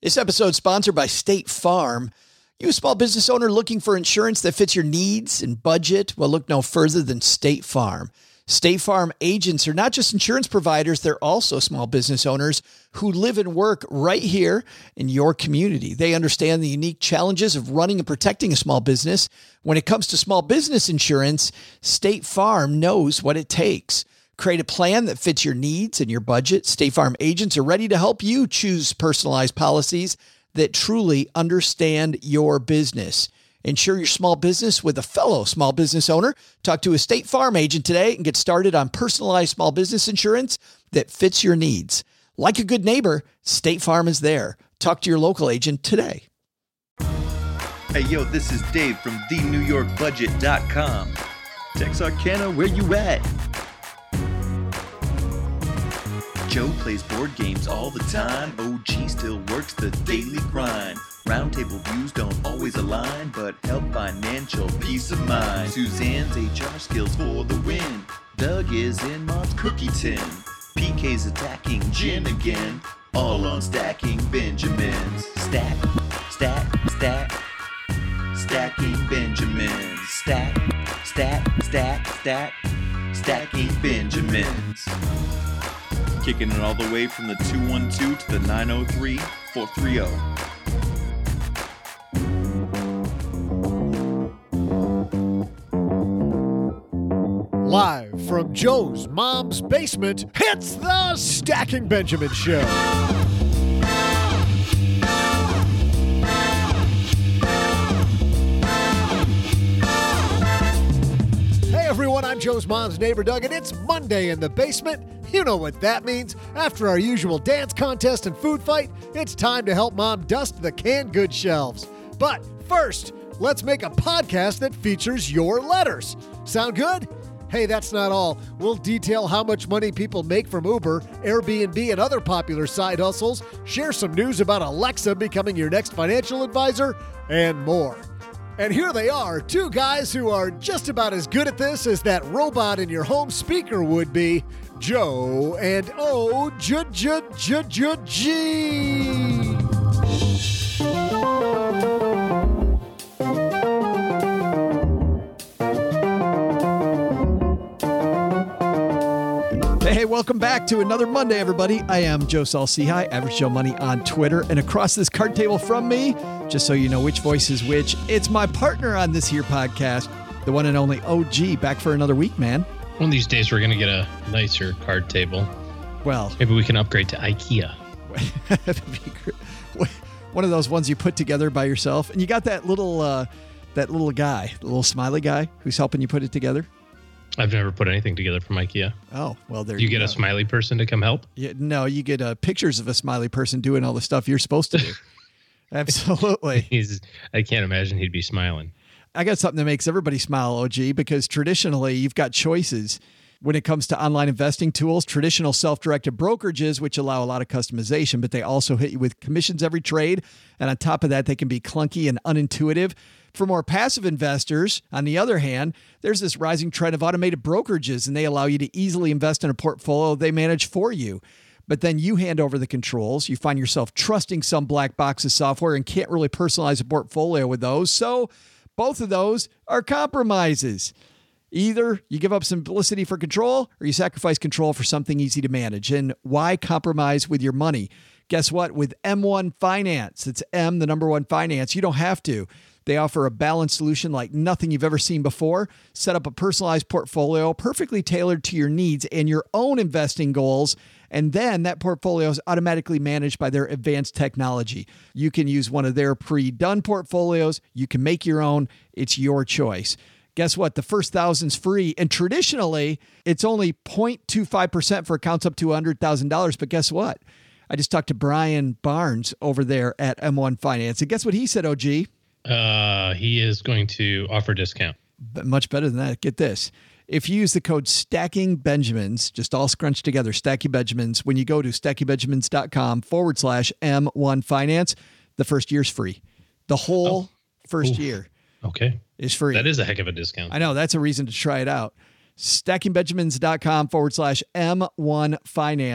This episode sponsored by State Farm. You a small business owner looking for insurance that fits your needs and budget? Well, look no further than State Farm. State Farm agents are not just insurance providers, they're also small business owners who live and work right here in your community. They understand the unique challenges of running and protecting a small business. When it comes to small business insurance, State Farm knows what it takes. Create a plan that fits your needs and your budget. State Farm agents are ready to help you choose personalized policies that truly understand your business. Insure your small business with a fellow small business owner. Talk to a State Farm agent today and get started on personalized small business insurance that fits your needs. Like a good neighbor, State Farm is there. Talk to your local agent today. Hey, yo, this is Dave from TheNewYorkBudget.com. Texarkana, where you at? Joe plays board games all the time. OG still works the daily grind. Roundtable views don't always align, but help financial peace of mind. Suzanne's HR skills for the win. Doug is in Mom's cookie tin. PK's attacking Jen again. All on Stacking Benjamins. Stack, stack, stack. Stacking Benjamins. Stack, stack, stack, stack. Stacking Benjamins. Kicking it all the way from the 212 to the 903-430. Live from Joe's mom's basement, it's the Stacking Benjamin Show. Hey everyone, I'm Joe's mom's neighbor Doug, and it's Monday in the basement. You know what that means. After our usual dance contest and food fight, it's time to help Mom dust the canned goods shelves. But first, let's make a podcast that features your letters. Sound good? Hey, that's not all. We'll detail how much money people make from Uber, Airbnb, and other popular side hustles, share some news about Alexa becoming your next financial advisor, and more. And here they are, two guys who are just about as good at this as that robot in your home speaker would be, Joe and O-G. Hey, welcome back to another Monday, everybody. I am Joe Saul-Sehy, Average Joe Money on Twitter. And across this card table from me, just so you know which voice is which, it's my partner on this here podcast, the one and only OG, back for another week, man. One of these days, we're going to get a nicer card table. Well, maybe we can upgrade to IKEA. One of those ones you put together by yourself. And you got that little guy, the little smiley guy who's helping you put it together. I've never put anything together from IKEA. Oh, well, there you get go. A smiley person to come help? Yeah, no, you get pictures of a smiley person doing all the stuff you're supposed to do. Absolutely. I can't imagine he'd be smiling. I got something that makes everybody smile, OG, because traditionally you've got choices when it comes to online investing tools, traditional self-directed brokerages, which allow a lot of customization, but they also hit you with commissions every trade. And on top of that, they can be clunky and unintuitive. For more passive investors, on the other hand, there's this rising trend of automated brokerages, and they allow you to easily invest in a portfolio they manage for you. But then you hand over the controls. You find yourself trusting some black box of software and can't really personalize a portfolio with those. So both of those are compromises. Either you give up simplicity for control or you sacrifice control for something easy to manage. And why compromise with your money? Guess what? With M1 Finance, it's M, the number one finance. You don't have to. They offer a balanced solution like nothing you've ever seen before. Set up a personalized portfolio perfectly tailored to your needs and your own investing goals. And then that portfolio is automatically managed by their advanced technology. You can use one of their pre-done portfolios. You can make your own. It's your choice. Guess what? The first 1,000's free. And traditionally, it's only 0.25% for accounts up to $100,000. But guess what? I just talked to Brian Barnes over there at M1 Finance. And guess what he said, OG? He is going to offer a discount. But much better than that. Get this. If you use the code Stacking Benjamins, just all scrunched together, Stacking Benjamins, when you go to stackingbenjamins.com/M1 Finance, the first year's free. The whole first year. Okay. Is free. That is a heck of a discount. I know. That's a reason to try it out. stackingbenjamins.com/M1 Finance.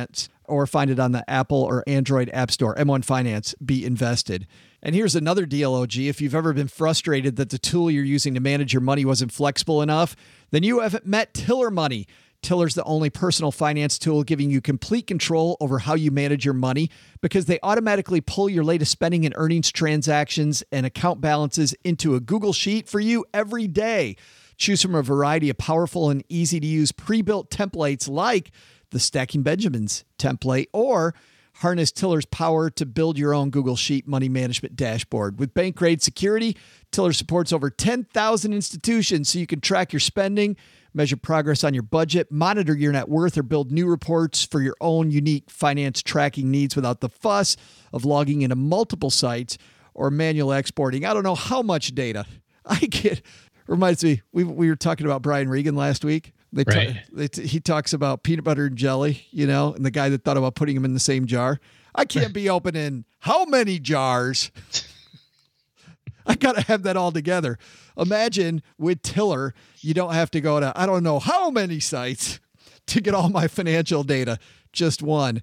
or find it on the Apple or Android App Store. M1 Finance, be invested. And here's another deal, OG. If you've ever been frustrated that the tool you're using to manage your money wasn't flexible enough, then you haven't met Tiller Money. Tiller's the only personal finance tool giving you complete control over how you manage your money because they automatically pull your latest spending and earnings transactions and account balances into a Google Sheet for you every day. Choose from a variety of powerful and easy-to-use pre-built templates like the Stacking Benjamins template, or harness Tiller's power to build your own Google Sheet money management dashboard. With bank-grade security, Tiller supports over 10,000 institutions so you can track your spending, measure progress on your budget, monitor your net worth, or build new reports for your own unique finance tracking needs without the fuss of logging into multiple sites or manual exporting. I don't know how much data I get. Reminds me, we were talking about Brian Regan last week. He talks about peanut butter and jelly, and the guy that thought about putting them in the same jar. I can't be opening how many jars? I got to have that all together. Imagine with Tiller, you don't have to go to, I don't know how many sites to get all my financial data. Just one.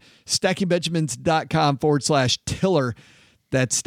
StackingBenjamins.com/Tiller. That's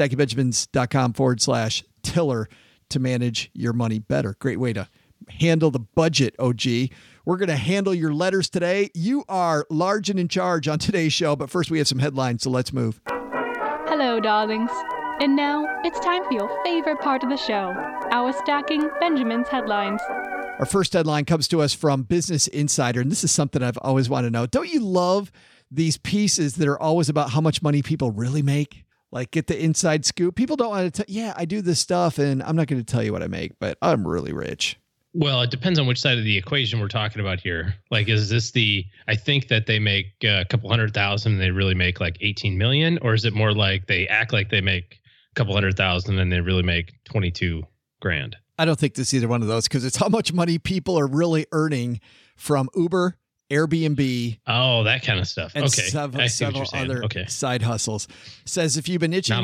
StackingBenjamins.com/Tiller to manage your money better. Great way to handle the budget, OG. We're going to handle your letters today. You are large and in charge on today's show, but first we have some headlines, so let's move. Hello, darlings. And now it's time for your favorite part of the show, our Stacking Benjamins headlines. Our first headline comes to us from Business Insider, and this is something I've always wanted to know. Don't you love these pieces that are always about how much money people really make? Like, get the inside scoop. People don't want to tell, I do this stuff, and I'm not going to tell you what I make, but I'm really rich. Well, it depends on which side of the equation we're talking about here. Like, is this I think that they make a couple 100,000 and they really make like 18 million, or is it more like they act like they make a couple 100,000 and they really make 22 grand? I don't think this is either one of those because it's how much money people are really earning from Uber, Airbnb. Oh, that kind of stuff. And okay. several other side hustles. Says if you've been itching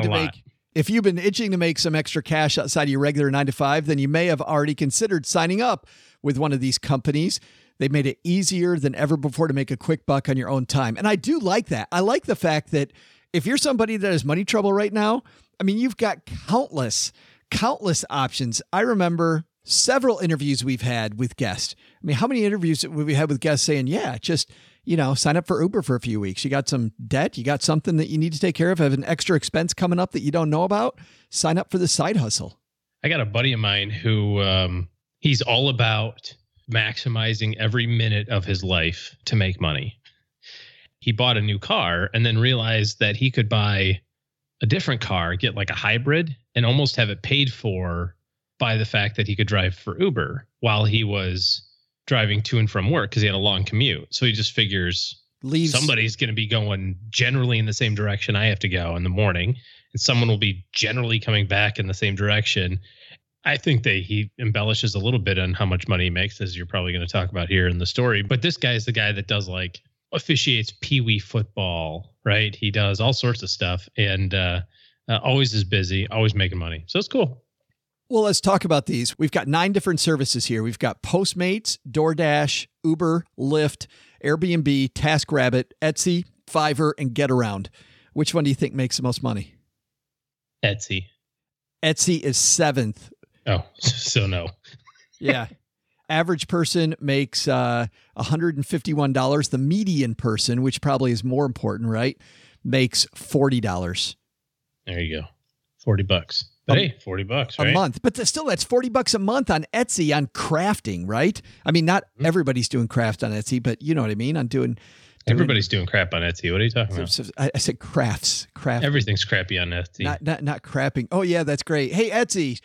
to make some extra cash outside of your regular 9 to 5, then you may have already considered signing up with one of these companies. They've made it easier than ever before to make a quick buck on your own time. And I do like that. I like the fact that if you're somebody that has money trouble right now, you've got countless options. I remember several interviews we've had with guests. How many interviews have we had with guests saying, sign up for Uber for a few weeks. You got some debt. You got something that you need to take care of. Have an extra expense coming up that you don't know about. Sign up for the side hustle. I got a buddy of mine who he's all about maximizing every minute of his life to make money. He bought a new car and then realized that he could buy a different car, get like a hybrid, and almost have it paid for by the fact that he could drive for Uber while he was driving to and from work because he had a long commute. So he just figures somebody's going to be going generally in the same direction I have to go in the morning, and someone will be generally coming back in the same direction. I think that he embellishes a little bit on how much money he makes, as you're probably going to talk about here in the story. But this guy is the guy that does officiates peewee football, right? He does all sorts of stuff and always is busy, always making money. So it's cool. Well, let's talk about these. We've got 9 different services here. We've got Postmates, DoorDash, Uber, Lyft, Airbnb, TaskRabbit, Etsy, Fiverr, and GetAround. Which one do you think makes the most money? Etsy. Etsy is 7th. Oh, so no. Yeah. Average person makes $151. The median person, which probably is more important, right, makes $40. There you go. $40. But hey, $40, right? A month. But that's $40 a month on Etsy on crafting, right? Not everybody's doing craft on Etsy, but you know what I mean? Everybody's doing crap on Etsy. What are you talking about? I said crafts. Craft. Everything's crappy on Etsy. Not crapping. Oh yeah, that's great. Hey Etsy,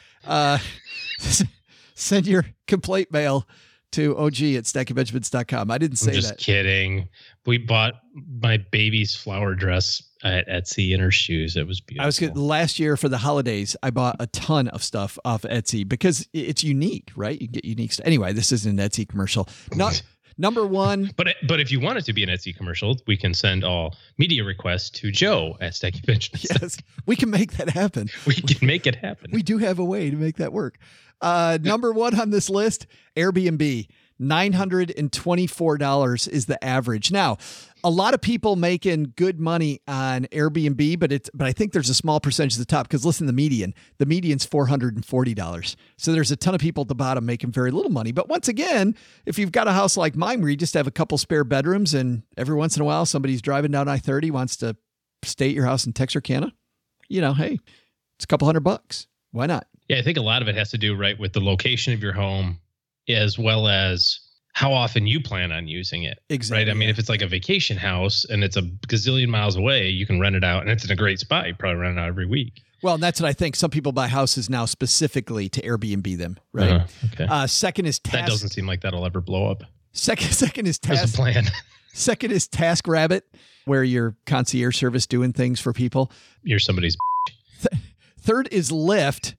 send your complaint mail to og@stackingbenjamins.com. I didn't say that. I'm just kidding. We bought my baby's flower dress at Etsy and her shoes. It was beautiful. Last year for the holidays, I bought a ton of stuff off Etsy because it's unique, right? You can get unique stuff. Anyway, this isn't an Etsy commercial. Number one. But if you want it to be an Etsy commercial, we can send all media requests to Joe at Stacking Benjamins. Yes, we can make that happen. We can make it happen. We do have a way to make that work. Number one on this list, Airbnb. $924 is the average. Now, A lot of people making good money on Airbnb, but I think there's a small percentage at the top because listen, the median's $440. So there's a ton of people at the bottom making very little money. But once again, if you've got a house like mine where you just have a couple spare bedrooms and every once in a while somebody's driving down I-30 wants to stay at your house in Texarkana, hey, it's a couple $100. Why not? Yeah, I think a lot of it has to do right with the location of your home as well as how often you plan on using it. Exactly. Right. I mean, if it's like a vacation house and it's a gazillion miles away, you can rent it out and it's in a great spot. You probably rent it out every week. Well, and that's what I think. Some people buy houses now specifically to Airbnb them. Right. Okay. Second is that doesn't seem like that'll ever blow up. Second is There's a plan. Second is TaskRabbit, where your concierge service doing things for people. You're somebody's. Third is Lyft,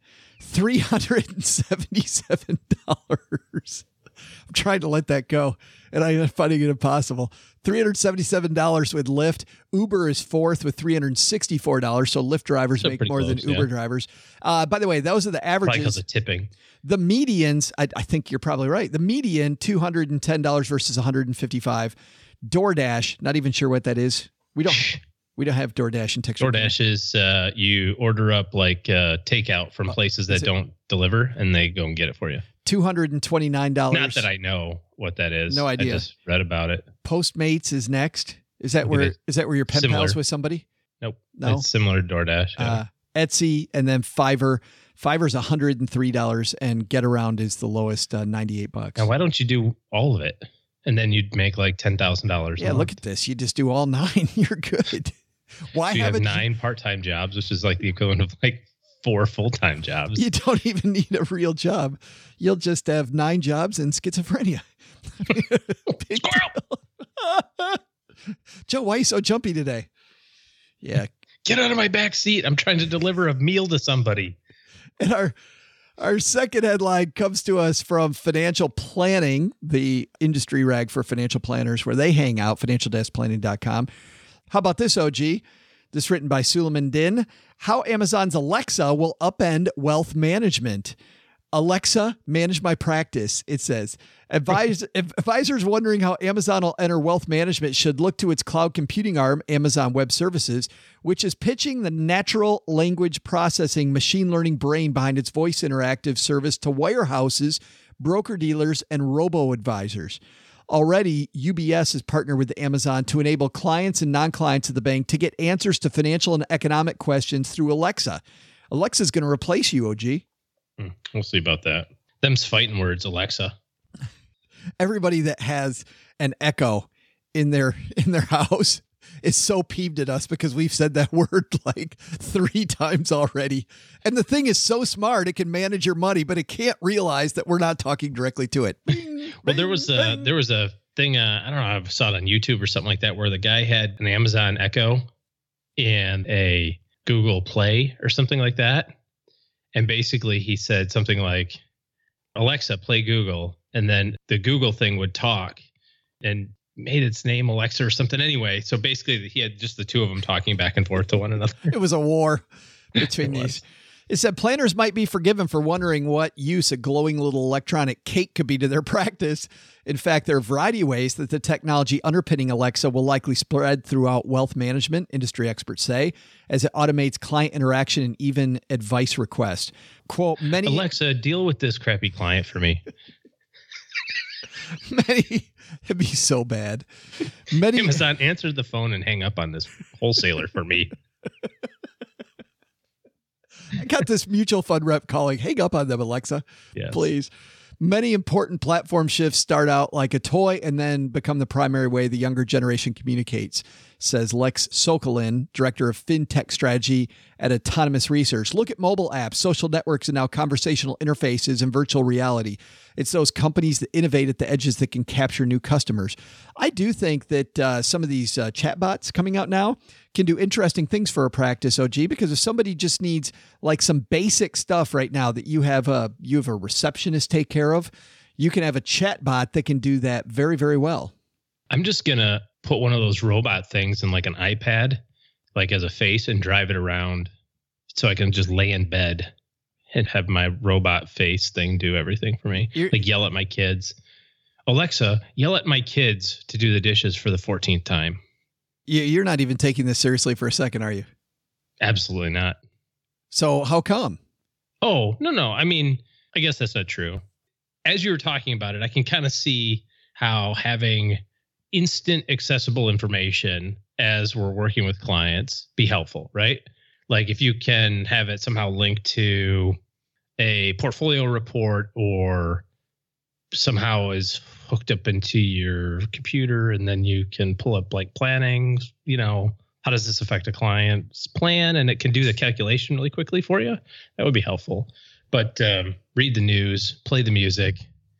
$377. I'm trying to let that go, and I'm finding it impossible. $377 with Lyft. Uber is fourth with $364. So Lyft drivers make more than Uber drivers. By the way, those are the averages. Probably because of tipping. The medians, I think you're probably right. The median, $210 versus $155. DoorDash, not even sure what that is. We don't have DoorDash in Texas. DoorDash is you order up like takeout from places that don't deliver, and they go and get it for you. $229. Not that I know what that is. No idea. I just read about it. Postmates is next. Is that where your pen pals with somebody? Nope. No. It's similar to DoorDash. Yeah. Etsy and then Fiverr. Fiverr's $103 and GetAround is the lowest, $98. Now, why don't you do all of it? And then you'd make like $10,000. Yeah, look at this. You just do all 9. You're good. Why so you have 9 part-time jobs, which is like the equivalent of like 4 full-time jobs. You don't even need a real job. You'll just have 9 jobs and schizophrenia. Joe, why are you so jumpy today? Yeah. Get out of my back seat. I'm trying to deliver a meal to somebody. And our second headline comes to us from Financial Planning, the industry rag for financial planners where they hang out, financial-planning.com. How about this, OG? This written by Suleiman Din. How Amazon's Alexa will upend wealth management. Alexa, manage my practice, it says. Advisors wondering how Amazon will enter wealth management should look to its cloud computing arm, Amazon Web Services, which is pitching the natural language processing machine learning brain behind its voice interactive service to wirehouses, broker-dealers, and robo-advisors. Already, UBS has partnered with Amazon to enable clients and non-clients of the bank to get answers to financial and economic questions through Alexa. Alexa's going to replace you, OG. We'll see about that. Them's fighting words, Alexa. Everybody that has an Echo in their house is so peeved at us because we've said that word like 3 times already. And the thing is so smart, it can manage your money, but it can't realize that we're not talking directly to it. Well, there was a thing, I don't know, I saw it on YouTube or something like that, where the guy had an Amazon Echo and a Google Play or something like that. And basically he said something like, Alexa, play Google. And then the Google thing would talk and made its name Alexa or something anyway. So basically he had just the two of them talking back and forth to one another. It was a war between these. It said planners might be forgiven for wondering what use a glowing little electronic cake could be to their practice. In fact, there are a variety of ways that the technology underpinning Alexa will likely spread throughout wealth management, industry experts say, as it automates client interaction and even advice requests. Quote, Alexa, deal with this crappy client for me. It'd be so bad. Amazon, answer the phone and hang up on this wholesaler for me. I got this mutual fund rep calling, hang up on them, Alexa, please. Many important platform shifts start out like a toy and then become the primary way the younger generation communicates, says Lex Sokolin, director of FinTech strategy at Autonomous Research. Look at mobile apps, social networks, and now conversational interfaces and virtual reality. It's those companies that innovate at the edges that can capture new customers. I do think that some of these chatbots coming out now can do interesting things for a practice, OG, because if somebody just needs like some basic stuff right now that you have a receptionist take care of, you can have a chatbot that can do that very, very well. I'm just going to put one of those robot things in like an iPad, like as a face, and drive it around so I can just lay in bed and have my robot face thing do everything for me. Like yell at my kids. Alexa, yell at my kids to do the dishes for the 14th time. You're not even taking this seriously for a second, are you? Absolutely not. So how come? Oh, no. I mean, I guess that's not true. As you were talking about it, I can kind of see how having instant accessible information as we're working with clients be helpful, right? Like if you can have it somehow linked to a portfolio report or somehow is hooked up into your computer, and then you can pull up like planning, how does this affect a client's plan? And it can do the calculation really quickly for you. That would be helpful. But read the news, play the music,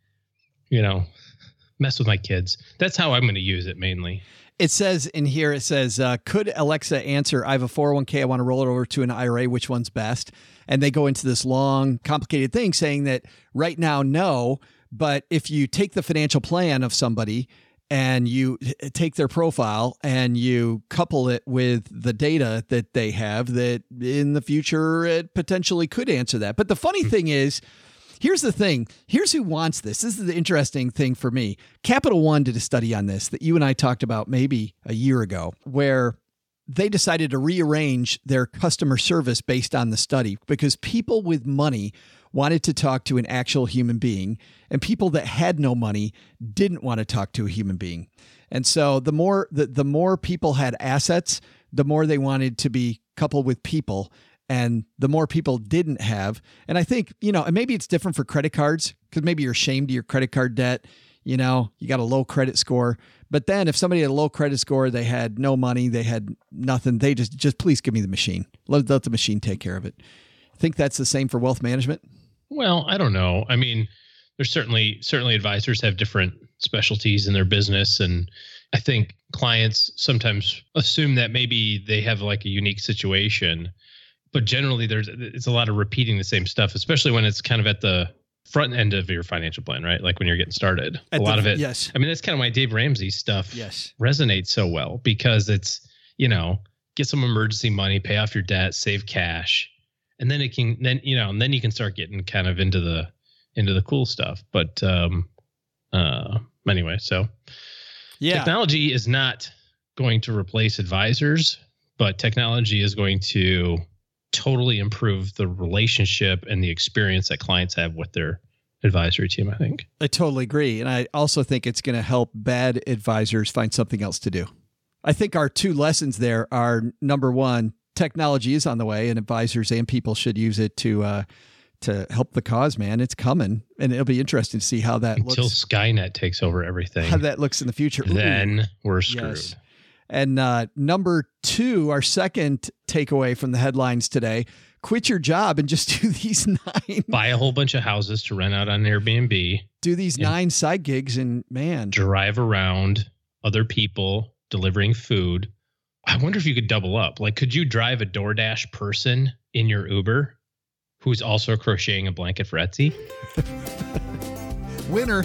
mess with my kids. That's how I'm going to use it mainly. It says in here, could Alexa answer, I have a 401k, I want to roll it over to an IRA, which one's best? And they go into this long, complicated thing saying that right now, no. But if you take the financial plan of somebody and you take their profile and you couple it with the data that they have, that in the future, it potentially could answer that. But the funny thing is, here's the thing. Here's who wants this. This is the interesting thing for me. Capital One did a study on this that you and I talked about maybe a year ago, where they decided to rearrange their customer service based on the study because people with money wanted to talk to an actual human being, and people that had no money didn't want to talk to a human being. And so the more people had assets, the more they wanted to be coupled with people, and the more people didn't have. And I think, and maybe it's different for credit cards because maybe you're ashamed of your credit card debt. You got a low credit score. But then if somebody had a low credit score, they had no money, they had nothing, they just please give me the machine. Let the machine take care of it. Think that's the same for wealth management? Well, I don't know. I mean, there's certainly advisors have different specialties in their business. And I think clients sometimes assume that maybe they have like a unique situation, but generally it's a lot of repeating the same stuff, especially when it's kind of at the front end of your financial plan, right? Like when you're getting started, a lot of it. Yes. I mean, that's kind of why Dave Ramsey stuff resonates so well, because it's, get some emergency money, pay off your debt, save cash. And then then you can start getting kind of into the cool stuff. But anyway, so technology is not going to replace advisors, but technology is going to totally improve the relationship and the experience that clients have with their advisory team, I think. I totally agree. And I also think it's going to help bad advisors find something else to do. I think our two lessons there are, number one, technology is on the way, and advisors and people should use it to help the cause, man. It's coming, and it'll be interesting to see how that looks. Until Skynet takes over everything. How that looks in the future. Then we're screwed. Yes. And number two, our second takeaway from the headlines today, quit your job and just do these 9. Buy a whole bunch of houses to rent out on Airbnb. Do these 9 side gigs and, man. Drive around other people delivering food. I wonder if you could double up. Like, could you drive a DoorDash person in your Uber who's also crocheting a blanket for Etsy? Winner.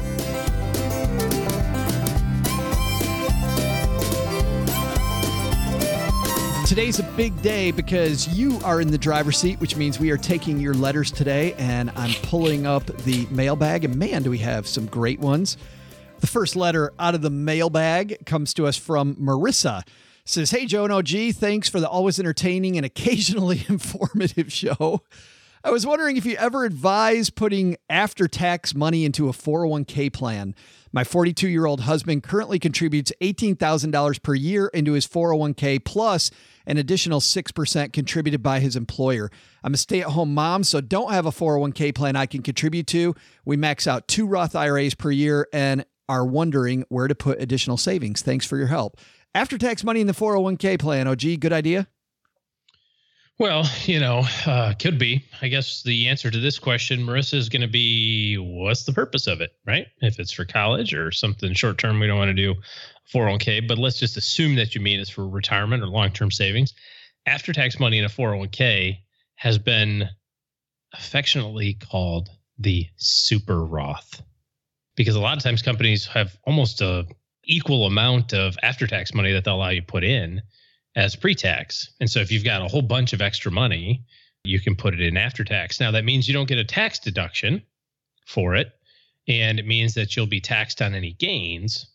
Today's a big day because you are in the driver's seat, which means we are taking your letters today, and I'm pulling up the mailbag, and man, do we have some great ones. The first letter out of the mailbag comes to us from Marissa. It says, hey, Joe and OG, thanks for the always entertaining and occasionally informative show. I was wondering if you ever advise putting after-tax money into a 401k plan. My 42-year-old husband currently contributes $18,000 per year into his 401k plus an additional 6% contributed by his employer. I'm a stay-at-home mom, so don't have a 401k plan I can contribute to. We max out 2 Roth IRAs per year and are wondering where to put additional savings. Thanks for your help. After-tax money in the 401k plan, OG, good idea? Well, could be. I guess the answer to this question, Marissa, is going to be, what's the purpose of it, right? If it's for college or something short-term, we don't want to do 401k, but let's just assume that you mean it's for retirement or long-term savings. After-tax money in a 401k has been affectionately called the super Roth, because a lot of times companies have almost a equal amount of after-tax money that they'll allow you to put in as pre-tax. And so if you've got a whole bunch of extra money, you can put it in after tax. Now that means you don't get a tax deduction for it. And it means that you'll be taxed on any gains.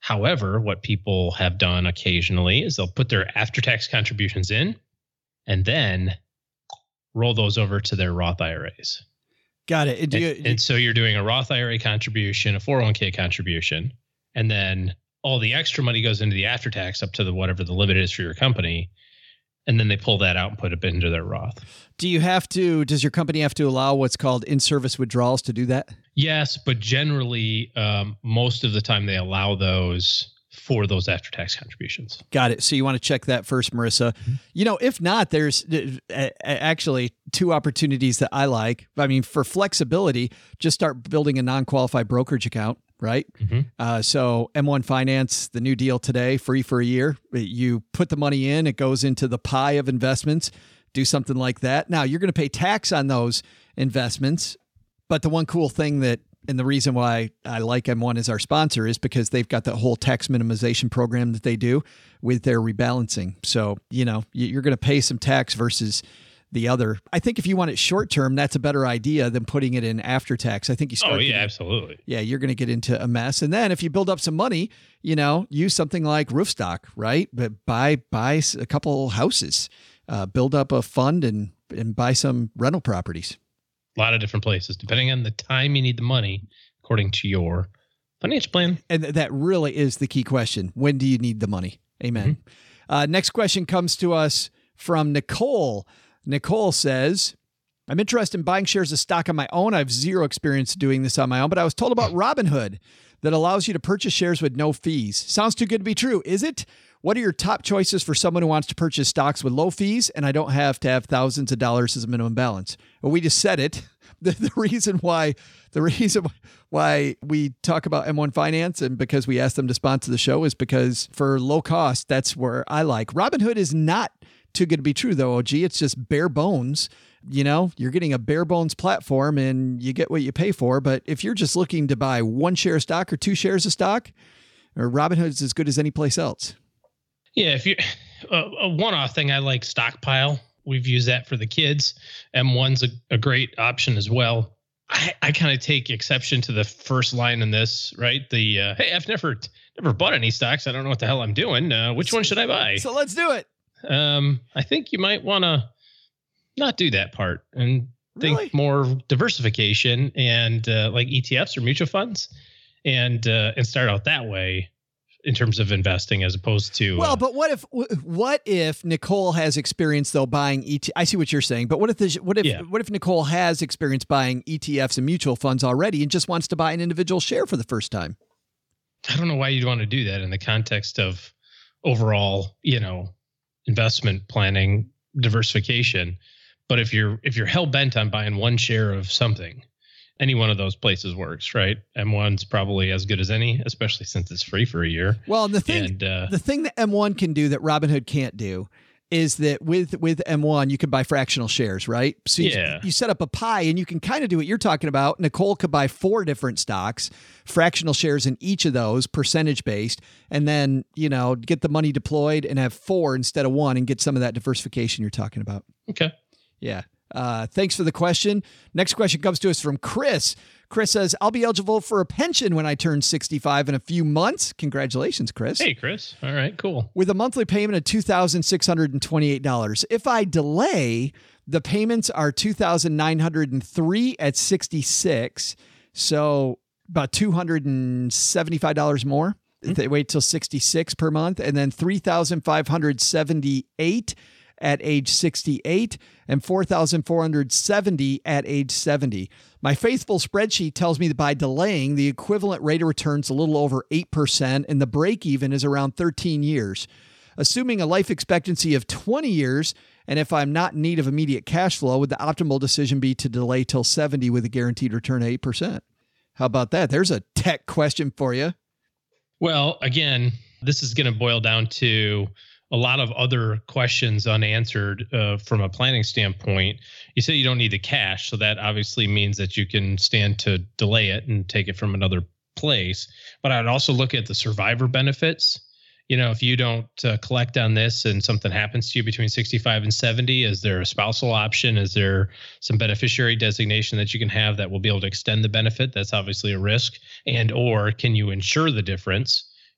However, what people have done occasionally is they'll put their after-tax contributions in and then roll those over to their Roth IRAs. Got it. And so you're doing a Roth IRA contribution, a 401k contribution, and then all the extra money goes into the after-tax up to whatever the limit is for your company. And then they pull that out and put it into their Roth. Does your company have to allow what's called in-service withdrawals to do that? Yes, but generally, most of the time they allow those for those after-tax contributions. Got it. So you want to check that first, Marissa. Mm-hmm. If not, there's actually two opportunities that I like. I mean, for flexibility, just start building a non-qualified brokerage account. Right. Mm-hmm. So M1 Finance, the new deal today, free for a year. You put the money in, it goes into the pie of investments. Do something like that. Now you're going to pay tax on those investments. But the one cool thing and the reason why I like M1 as our sponsor is because they've got that whole tax minimization program that they do with their rebalancing. So, you're going to pay some tax versus the other. I think if you want it short term, that's a better idea than putting it in after tax. I think you start. Oh yeah, absolutely. Yeah, you're going to get into a mess. And then if you build up some money, use something like Roofstock, right? But buy a couple houses, build up a fund and buy some rental properties. A lot of different places, depending on the time you need the money, according to your financial plan. And that really is the key question. When do you need the money? Amen. Mm-hmm. Next question comes to us from Nicole. Nicole says, I'm interested in buying shares of stock on my own. I have zero experience doing this on my own, but I was told about Robinhood that allows you to purchase shares with no fees. Sounds too good to be true. Is it? What are your top choices for someone who wants to purchase stocks with low fees and I don't have to have thousands of dollars as a minimum balance? Well, we just said it. The reason why we talk about M1 Finance and because we asked them to sponsor the show is because for low cost, that's where I like. Robinhood is not too good to be true, though, OG. It's just bare bones. You're getting a bare bones platform and you get what you pay for. But if you're just looking to buy one share of stock or two shares of stock, Robinhood's as good as any place else. Yeah, if you a one-off thing, I like Stockpile. We've used that for the kids. M1's a great option as well. I kind of take exception to the first line in this, right? Hey, I've never bought any stocks. I don't know what the hell I'm doing. Which one should I buy? So let's do it. I think you might want to not do that part and think more diversification and like ETFs or mutual funds and start out that way in terms of investing as opposed to. Well, but what if Nicole has experience though buying I see what you're saying, but what if Nicole has experience buying ETFs and mutual funds already and just wants to buy an individual share for the first time? I don't know why you'd want to do that in the context of overall, investment planning, diversification. But if you're hell bent on buying one share of something, any one of those places works, right? M1's probably as good as any, especially since it's free for a year. Well, the thing that M1 can do that Robinhood can't do is that with M1, you can buy fractional shares, right? So you set up a pie and you can kind of do what you're talking about. Nicole could buy 4 different stocks, fractional shares in each of those, percentage based, and then, get the money deployed and have 4 instead of 1 and get some of that diversification you're talking about. Okay. Yeah. Thanks for the question. Next question comes to us from Chris. Chris says, I'll be eligible for a pension when I turn 65 in a few months. Congratulations, Chris. Hey, Chris. All right, cool. With a monthly payment of $2,628. If I delay, the payments are $2,903 at 66. So about $275 more. Mm-hmm. They wait till 66 per month. And then $3,578 at age 68 and $4,470 at age 70. My faithful spreadsheet tells me that by delaying, the equivalent rate of return is a little over 8% and the break even is around 13 years. Assuming a life expectancy of 20 years, and if I'm not in need of immediate cash flow, would the optimal decision be to delay till 70 with a guaranteed return of 8%? How about that? There's a tech question for you. Well, again, this is going to boil down to a lot of other questions unanswered from a planning standpoint. You say you don't need the cash, so that obviously means that you can stand to delay it and take it from another place. But I'd also look at the survivor benefits. If you don't collect on this and something happens to you between 65 and 70, is there a spousal option? Is there some beneficiary designation that you can have that will be able to extend the benefit? That's obviously a risk. And or can you insure the difference?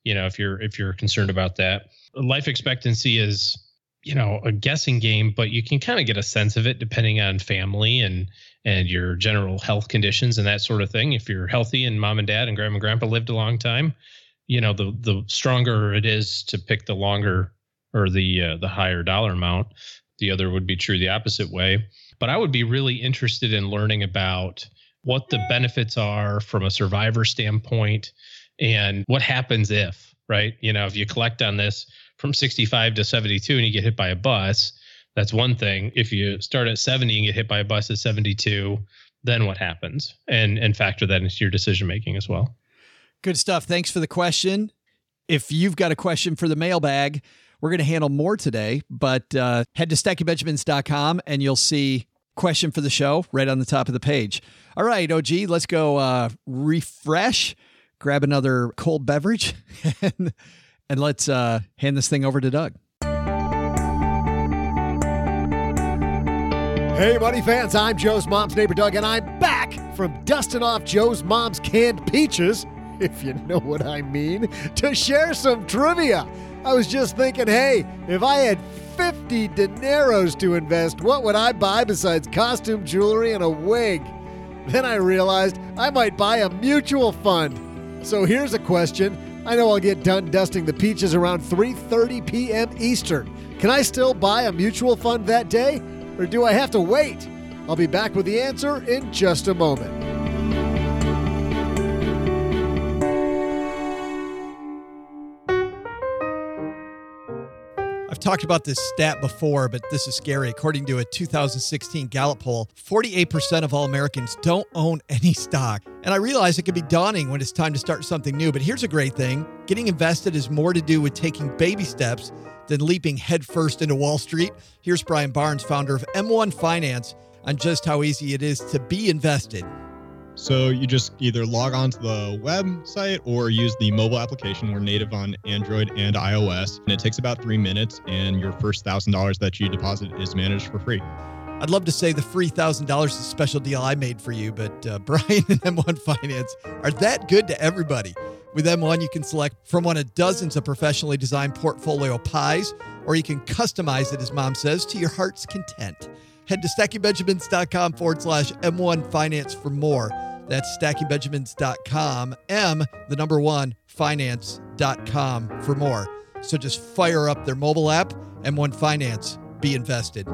if you're concerned about that. Life expectancy is, a guessing game, but you can kind of get a sense of it depending on family and your general health conditions and that sort of thing. If you're healthy and mom and dad and grandma and grandpa lived a long time, the stronger it is to pick the longer or the higher dollar amount. The other would be true the opposite way. But I would be really interested in learning about what the benefits are from a survivor standpoint and what happens if, right? If you collect on this from 65 to 72 and you get hit by a bus, that's one thing. If you start at 70 and get hit by a bus at 72, then what happens? And factor that into your decision making as well. Good stuff. Thanks for the question. If you've got a question for the mailbag, we're going to handle more today, but head to StackingBenjamins.com and you'll see question for the show right on the top of the page. All right, OG, let's go refresh, grab another cold beverage, and let's hand this thing over to Doug. Hey, Money fans, I'm Joe's mom's neighbor, Doug, and I'm back from dusting off Joe's mom's canned peaches, if you know what I mean, to share some trivia. I was just thinking, hey, if I had 50 dineros to invest, what would I buy besides costume jewelry and a wig? Then I realized I might buy a mutual fund. So here's a question. I know I'll get done dusting the peaches around 3:30 p.m. Eastern. Can I still buy a mutual fund that day, or do I have to wait? I'll be back with the answer in just a moment. I've talked about this stat before, but this is scary. According to a 2016 Gallup poll, 48% of all Americans don't own any stock. And I realize it can be daunting when it's time to start something new, but here's a great thing. Getting invested is more to do with taking baby steps than leaping headfirst into Wall Street. Here's Brian Barnes, founder of M1 Finance, on just how easy it is to be invested. So you just either log on to the website or use the mobile application. We're native on Android and iOS, and it takes about 3 minutes, and your first $1,000 that you deposit is managed for free. I'd love to say the free $1,000 is a special deal I made for you, but Brian and M1 Finance are that good to everybody. With M1, you can select from one of dozens of professionally designed portfolio pies, or you can customize it, as Mom says, to your heart's content. Head to StackingBenjamins.com/M1 Finance for more. That's StackingBenjamins.com, finance.com for more. So just fire up their mobile app, M1 Finance, be invested.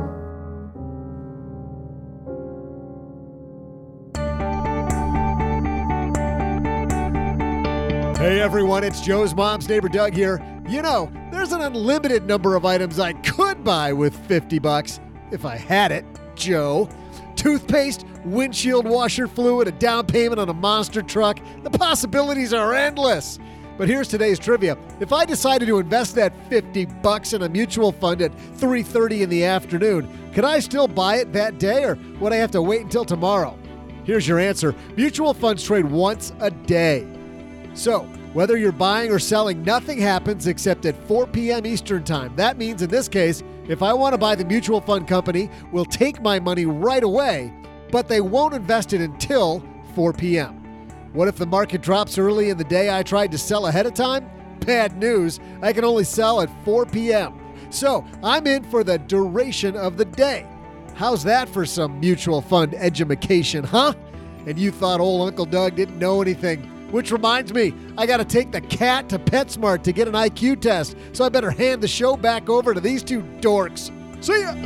Hey everyone, it's Joe's mom's neighbor Doug here. There's an unlimited number of items I could buy with $50 if I had it, Joe. Toothpaste, windshield washer fluid, a down payment on a monster truck. The possibilities are endless. But here's today's trivia. If I decided to invest that $50 in a mutual fund at 3:30 in the afternoon, could I still buy it that day, or would I have to wait until tomorrow? Here's your answer. Mutual funds trade once a day. So, whether you're buying or selling, nothing happens except at 4 p.m. Eastern Time. That means, in this case, if I want to buy the mutual fund company, will take my money right away, but they won't invest it until 4 p.m. What if the market drops early in the day I tried to sell ahead of time? Bad news. I can only sell at 4 p.m. So, I'm in for the duration of the day. How's that for some mutual fund edumacation, huh? And you thought old Uncle Doug didn't know anything. Which reminds me, I got to take the cat to PetSmart to get an IQ test, so I better hand the show back over to these two dorks. See ya!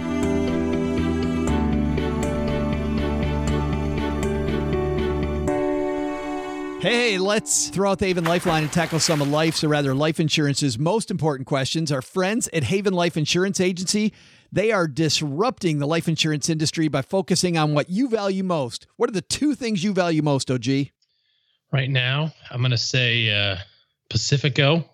Hey, let's throw out the Haven Lifeline and tackle some of life's, or rather life insurance's, most important questions. Our friends at Haven Life Insurance Agency, they are disrupting the life insurance industry by focusing on what you value most. What are the two things you value most, OG? Right now, I'm going to say Pacifico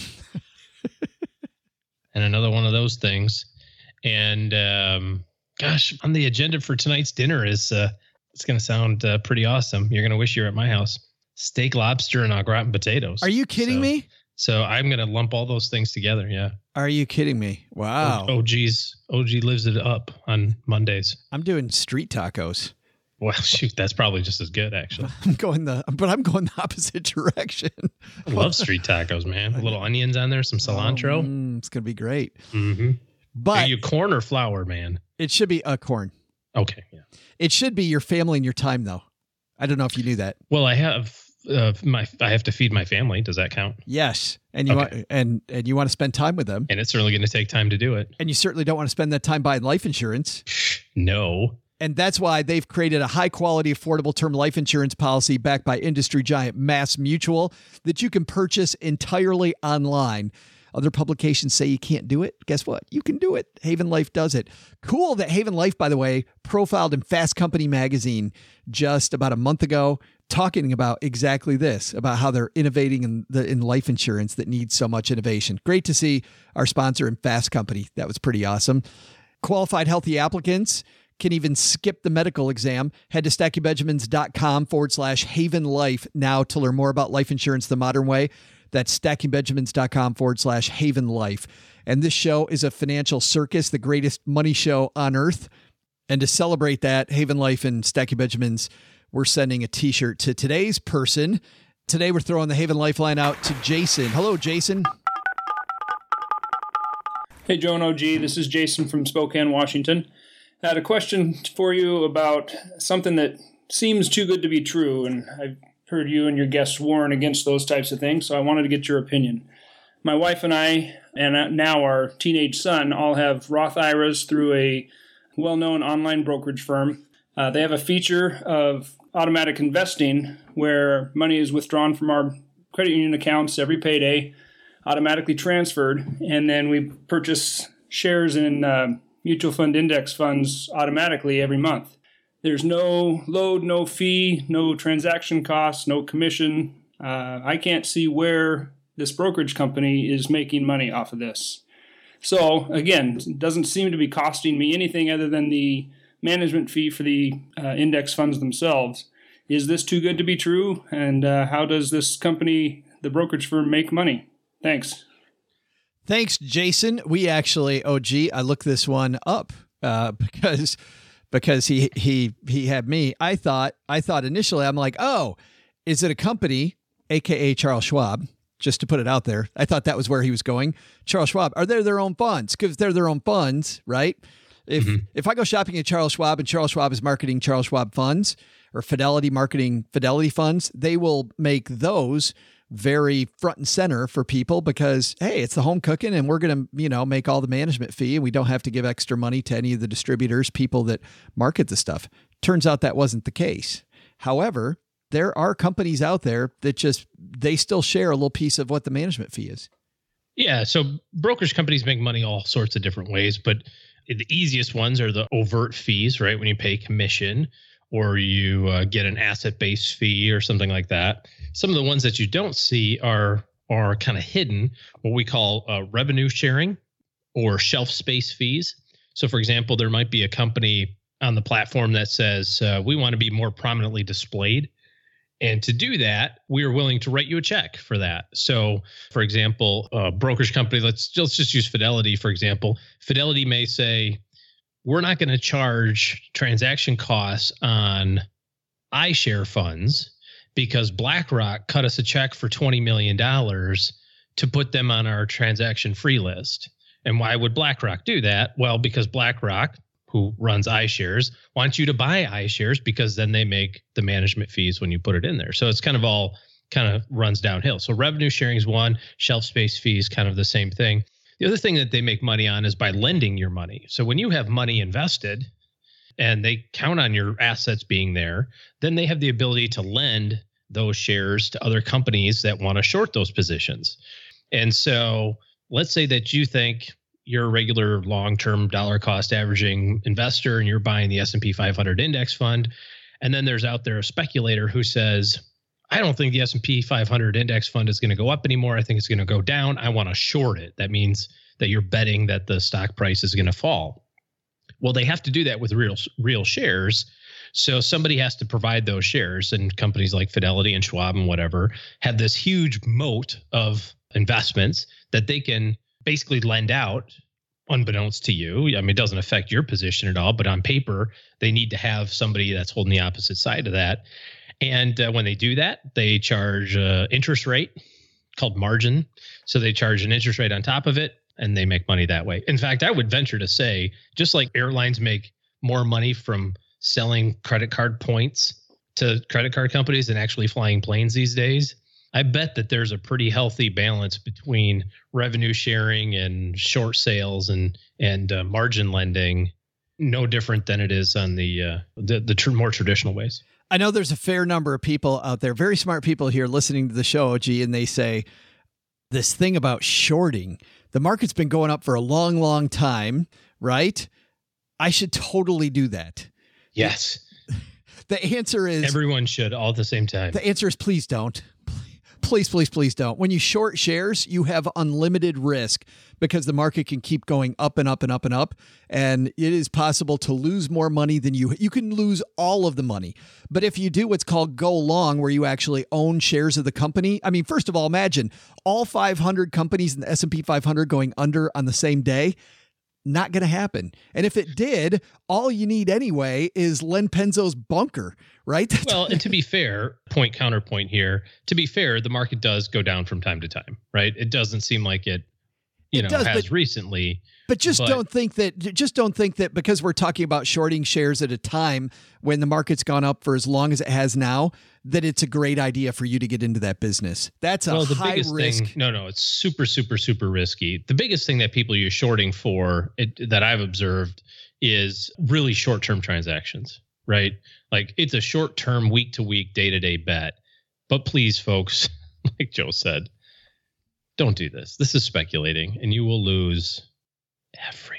and another one of those things. And on the agenda for tonight's dinner is, it's going to sound pretty awesome. You're going to wish you were at my house. Steak, lobster, and au gratin potatoes. Are you kidding me? So I'm going to lump all those things together. Yeah. Are you kidding me? Wow. OG lives it up on Mondays. I'm doing street tacos. Well, shoot, that's probably just as good, actually. I'm going the opposite direction. I love street tacos, man. A little onions on there, some cilantro. It's gonna be great. Mm-hmm. But are you corn or flour, man? It should be a corn. Okay, yeah. It should be your family and your time, though. I don't know if you knew that. Well, I have I have to feed my family. Does that count? Yes, and you want and you want to spend time with them, and it's certainly going to take time to do it. And you certainly don't want to spend that time buying life insurance. No. And that's why they've created a high-quality, affordable term life insurance policy backed by industry giant Mass Mutual that you can purchase entirely online. Other publications say you can't do it. Guess what? You can do it. Haven Life does it. Cool that Haven Life, by the way, profiled in Fast Company magazine just about a month ago, talking about exactly this, about how they're innovating in life insurance that needs so much innovation. Great to see our sponsor in Fast Company. That was pretty awesome. Qualified healthy applicants can even skip the medical exam. Head to stackingbenjamins.com/Haven Life now to learn more about life insurance the modern way. That's stackingbenjamins.com/Haven Life. And this show is a financial circus, the greatest money show on earth. And to celebrate that, Haven Life and Stacking Benjamins, we're sending a t-shirt to today's person. Today, we're throwing the Haven Lifeline out to Jason. Hello, Jason. Hey, Joe and OG. This is Jason from Spokane, Washington. I had a question for you about something that seems too good to be true, and I've heard you and your guests warn against those types of things, so I wanted to get your opinion. My wife and I, and now our teenage son, all have Roth IRAs through a well-known online brokerage firm. They have a feature of automatic investing where money is withdrawn from our credit union accounts every payday, automatically transferred, and then we purchase shares in mutual fund index funds automatically every month. There's no load, no fee, no transaction costs, no commission. I can't see where this brokerage company is making money off of this. So again, it doesn't seem to be costing me anything other than the management fee for the index funds themselves. Is this too good to be true? And how does this company, the brokerage firm, make money? Thanks. Thanks, Jason. We actually, I looked this one up because he had me. I thought initially, I'm like, oh, is it a company, AKA Charles Schwab? Just to put it out there, I thought that was where he was going. Charles Schwab, are they their own funds? Because they're their own funds, right? If I go shopping at Charles Schwab and Charles Schwab is marketing Charles Schwab funds or Fidelity marketing Fidelity funds, they will make those very front and center for people because, hey, it's the home cooking and we're going to, make all the management fee and we don't have to give extra money to any of the distributors, people that market the stuff. Turns out that wasn't the case. However, there are companies out there that they still share a little piece of what the management fee is. Yeah. So brokerage companies make money all sorts of different ways, but the easiest ones are the overt fees, right? When you pay commission or you get an asset-based fee or something like that. Some of the ones that you don't see are kind of hidden, what we call revenue sharing or shelf space fees. So for example, there might be a company on the platform that says, we want to be more prominently displayed. And to do that, we are willing to write you a check for that. So for example, a brokerage company, let's just use Fidelity, for example. Fidelity may say, we're not going to charge transaction costs on iShare funds because BlackRock cut us a check for $20 million to put them on our transaction free list. And why would BlackRock do that? Well, because BlackRock, who runs iShares, wants you to buy iShares because then they make the management fees when you put it in there. So it's kind of runs downhill. So revenue sharing is one, shelf space fees, kind of the same thing. The other thing that they make money on is by lending your money. So when you have money invested and they count on your assets being there, then they have the ability to lend those shares to other companies that want to short those positions. And so let's say that you think you're a regular long-term dollar cost averaging investor and you're buying the S&P 500 index fund. And then there's out there a speculator who says, I don't think the S&P 500 index fund is going to go up anymore. I think it's going to go down. I want to short it. That means that you're betting that the stock price is going to fall. Well, they have to do that with real shares. So somebody has to provide those shares, and companies like Fidelity and Schwab and whatever have this huge moat of investments that they can basically lend out unbeknownst to you. I mean, it doesn't affect your position at all, but on paper, they need to have somebody that's holding the opposite side of that. And when they do that, they charge interest rate called margin. So they charge an interest rate on top of it, and they make money that way. In fact, I would venture to say, just like airlines make more money from selling credit card points to credit card companies than actually flying planes these days, I bet that there's a pretty healthy balance between revenue sharing and short sales and margin lending, no different than it is on the more traditional ways. I know there's a fair number of people out there, very smart people here listening to the show, OG, and they say this thing about shorting. The market's been going up for a long, long time, right? I should totally do that. Yes. The answer is... everyone should all at the same time. The answer is please don't. Please, please, please don't. When you short shares, you have unlimited risk because the market can keep going up and up and up and up. And it is possible to lose more money than you can lose all of the money. But if you do what's called go long, where you actually own shares of the company, I mean, first of all, imagine all 500 companies in the S&P 500 going under on the same day. Not going to happen. And if it did, all you need anyway is Len Penzo's bunker, right? Well, and to be fair, counterpoint here, to be fair, the market does go down from time to time, right? It doesn't seem like it has recently. But don't think that because we're talking about shorting shares at a time when the market's gone up for as long as it has now, that it's a great idea for you to get into that business. That's a high risk. No, it's super, super, super risky. The biggest thing that people use shorting for that I've observed is really short-term transactions, right? Like it's a short-term, week-to-week, day-to-day bet. But please, folks, like Joe said, don't do this. This is speculating, and you will lose everything.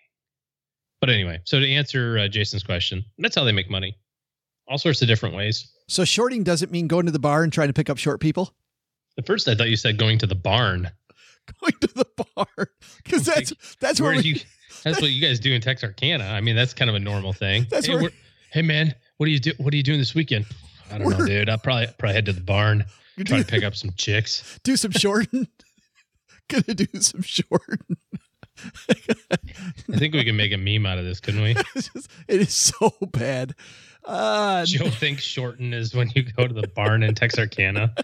But anyway, so to answer Jason's question, that's how they make money. All sorts of different ways. So shorting doesn't mean going to the bar and trying to pick up short people? At first, I thought you said going to the barn. Going to the barn. Because that's that's what you guys do in Texarkana. I mean, that's kind of a normal thing. Hey man, what are you doing this weekend? I don't know, dude. I'll probably head to the barn, try to pick up some chicks. Do some shorting. Gonna do some shorting. I think we can make a meme out of this, couldn't we? It is so bad. Joe thinks shorting is when you go to the barn in Texarkana.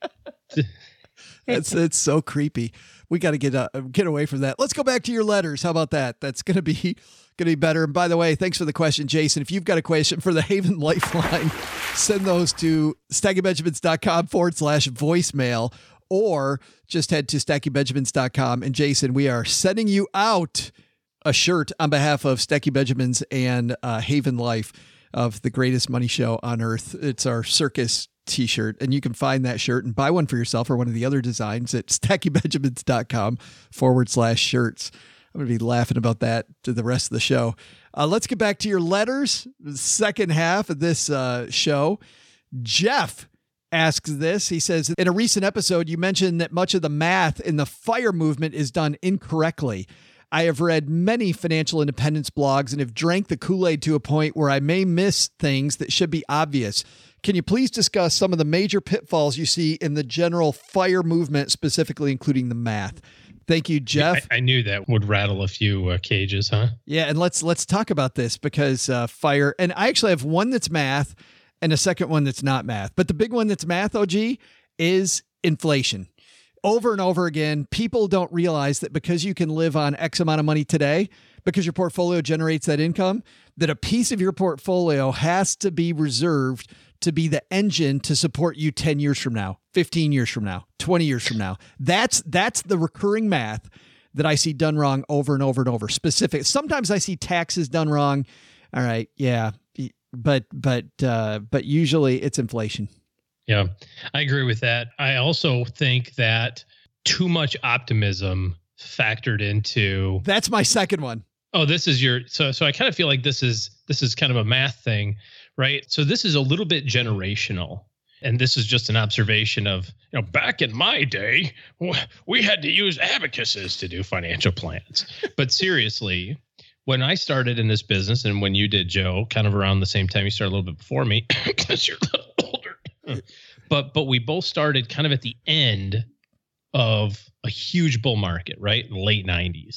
It's so creepy. We got to get away from that. Let's go back to your letters. How about that? That's gonna be better. And by the way, thanks for the question, Jason. If you've got a question for the Haven Lifeline, send those to StackyBenjamins.com/voicemail. Or just head to StackyBenjamins.com. And Jason, we are sending you out a shirt on behalf of Stacky Benjamins and Haven Life of the greatest money show on earth. It's our circus t-shirt, and you can find that shirt and buy one for yourself or one of the other designs at StackyBenjamins.com/shirts. I'm going to be laughing about that to the rest of the show. Let's get back to your letters. The second half of this show. Jeff asks this. He says, in a recent episode, you mentioned that much of the math in the FIRE movement is done incorrectly. I have read many financial independence blogs and have drank the Kool-Aid to a point where I may miss things that should be obvious. Can you please discuss some of the major pitfalls you see in the general FIRE movement, specifically including the math? Thank you, Jeff. I knew that would rattle a few cages, huh? Yeah, and let's talk about this because FIRE, and I actually have one that's math and a second one that's not math. But the big one that's math, OG, is inflation. Over and over again, people don't realize that because you can live on X amount of money today, because your portfolio generates that income, that a piece of your portfolio has to be reserved to be the engine to support you 10 years from now, 15 years from now, 20 years from now. That's the recurring math that I see done wrong over and over and over. Specific. Sometimes I see taxes done wrong. All right. Yeah. But usually it's inflation. Yeah, I agree with that. I also think that too much optimism factored into. That's my second one. Oh, this is your. So I kind of feel like this is kind of a math thing, right? So this is a little bit generational. And this is just an observation of, back in my day, we had to use abacuses to do financial plans. But seriously, when I started in this business and when you did, Joe, kind of around the same time, you started a little bit before me because you're a little older. But we both started kind of at the end of a huge bull market, right? Late 90s.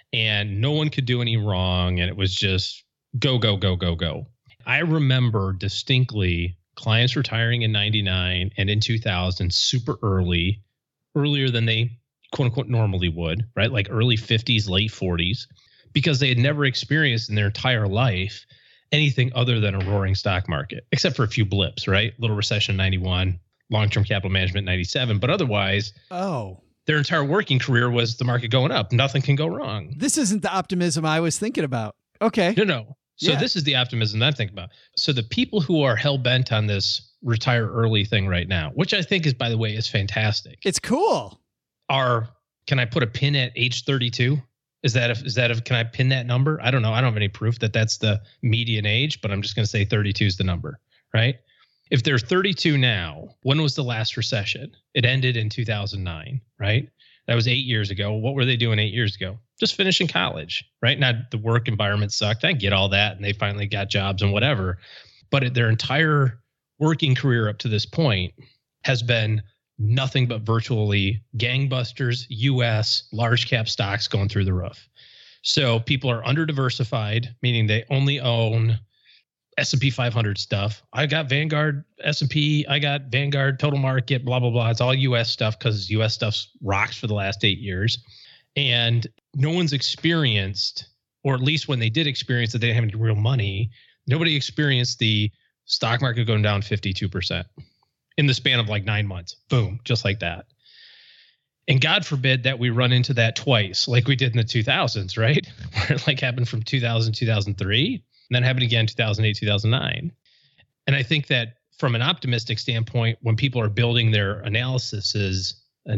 and no one could do any wrong. And it was just go, go, go, go, go. I remember distinctly clients retiring in 99 and in 2000 super earlier than they quote unquote normally would, right? Like early 50s, late 40s, because they had never experienced in their entire life anything other than a roaring stock market, except for a few blips, right? Little recession 91, long-term capital management 97, but otherwise, their entire working career was the market going up. Nothing can go wrong. This isn't the optimism I was thinking about. Okay. No. So this is the optimism that I'm thinking about. So the people who are hell-bent on this retire early thing right now, which I think is, by the way, is fantastic. It's cool. Can I put a pin at age 32? Can I pin that number? I don't know. I don't have any proof that that's the median age, but I'm just going to say 32 is the number, right? If they're 32 now, when was the last recession? It ended in 2009, right? That was 8 years ago. What were they doing 8 years ago? Just finishing college, right? Now the work environment sucked. I get all that. And they finally got jobs and whatever. But their entire working career up to this point has been nothing but virtually gangbusters, US large cap stocks going through the roof. So people are under diversified, meaning they only own S&P 500 stuff. I got Vanguard S&P, I got Vanguard Total Market, blah, blah, blah. It's all US stuff because US stuff's rocks for the last 8 years. And no one's experienced, or at least when they did experience that they didn't have any real money, nobody experienced the stock market going down 52%. In the span of like 9 months. Boom, just like that. And God forbid that we run into that twice, like we did in the 2000s, right? Where it like happened from 2000, 2003, and then happened again 2008, 2009. And I think that from an optimistic standpoint, when people are building their analyses,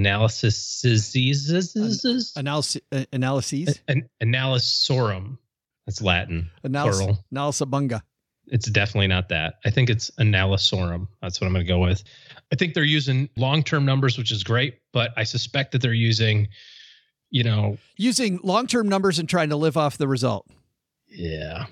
analysorum, that's Latin, plural. Analysabunga. It's definitely not that. I think it's analysorum. That's what I'm going to go with. I think they're using long-term numbers, which is great, but I suspect that they're using long-term numbers and trying to live off the result. Yeah.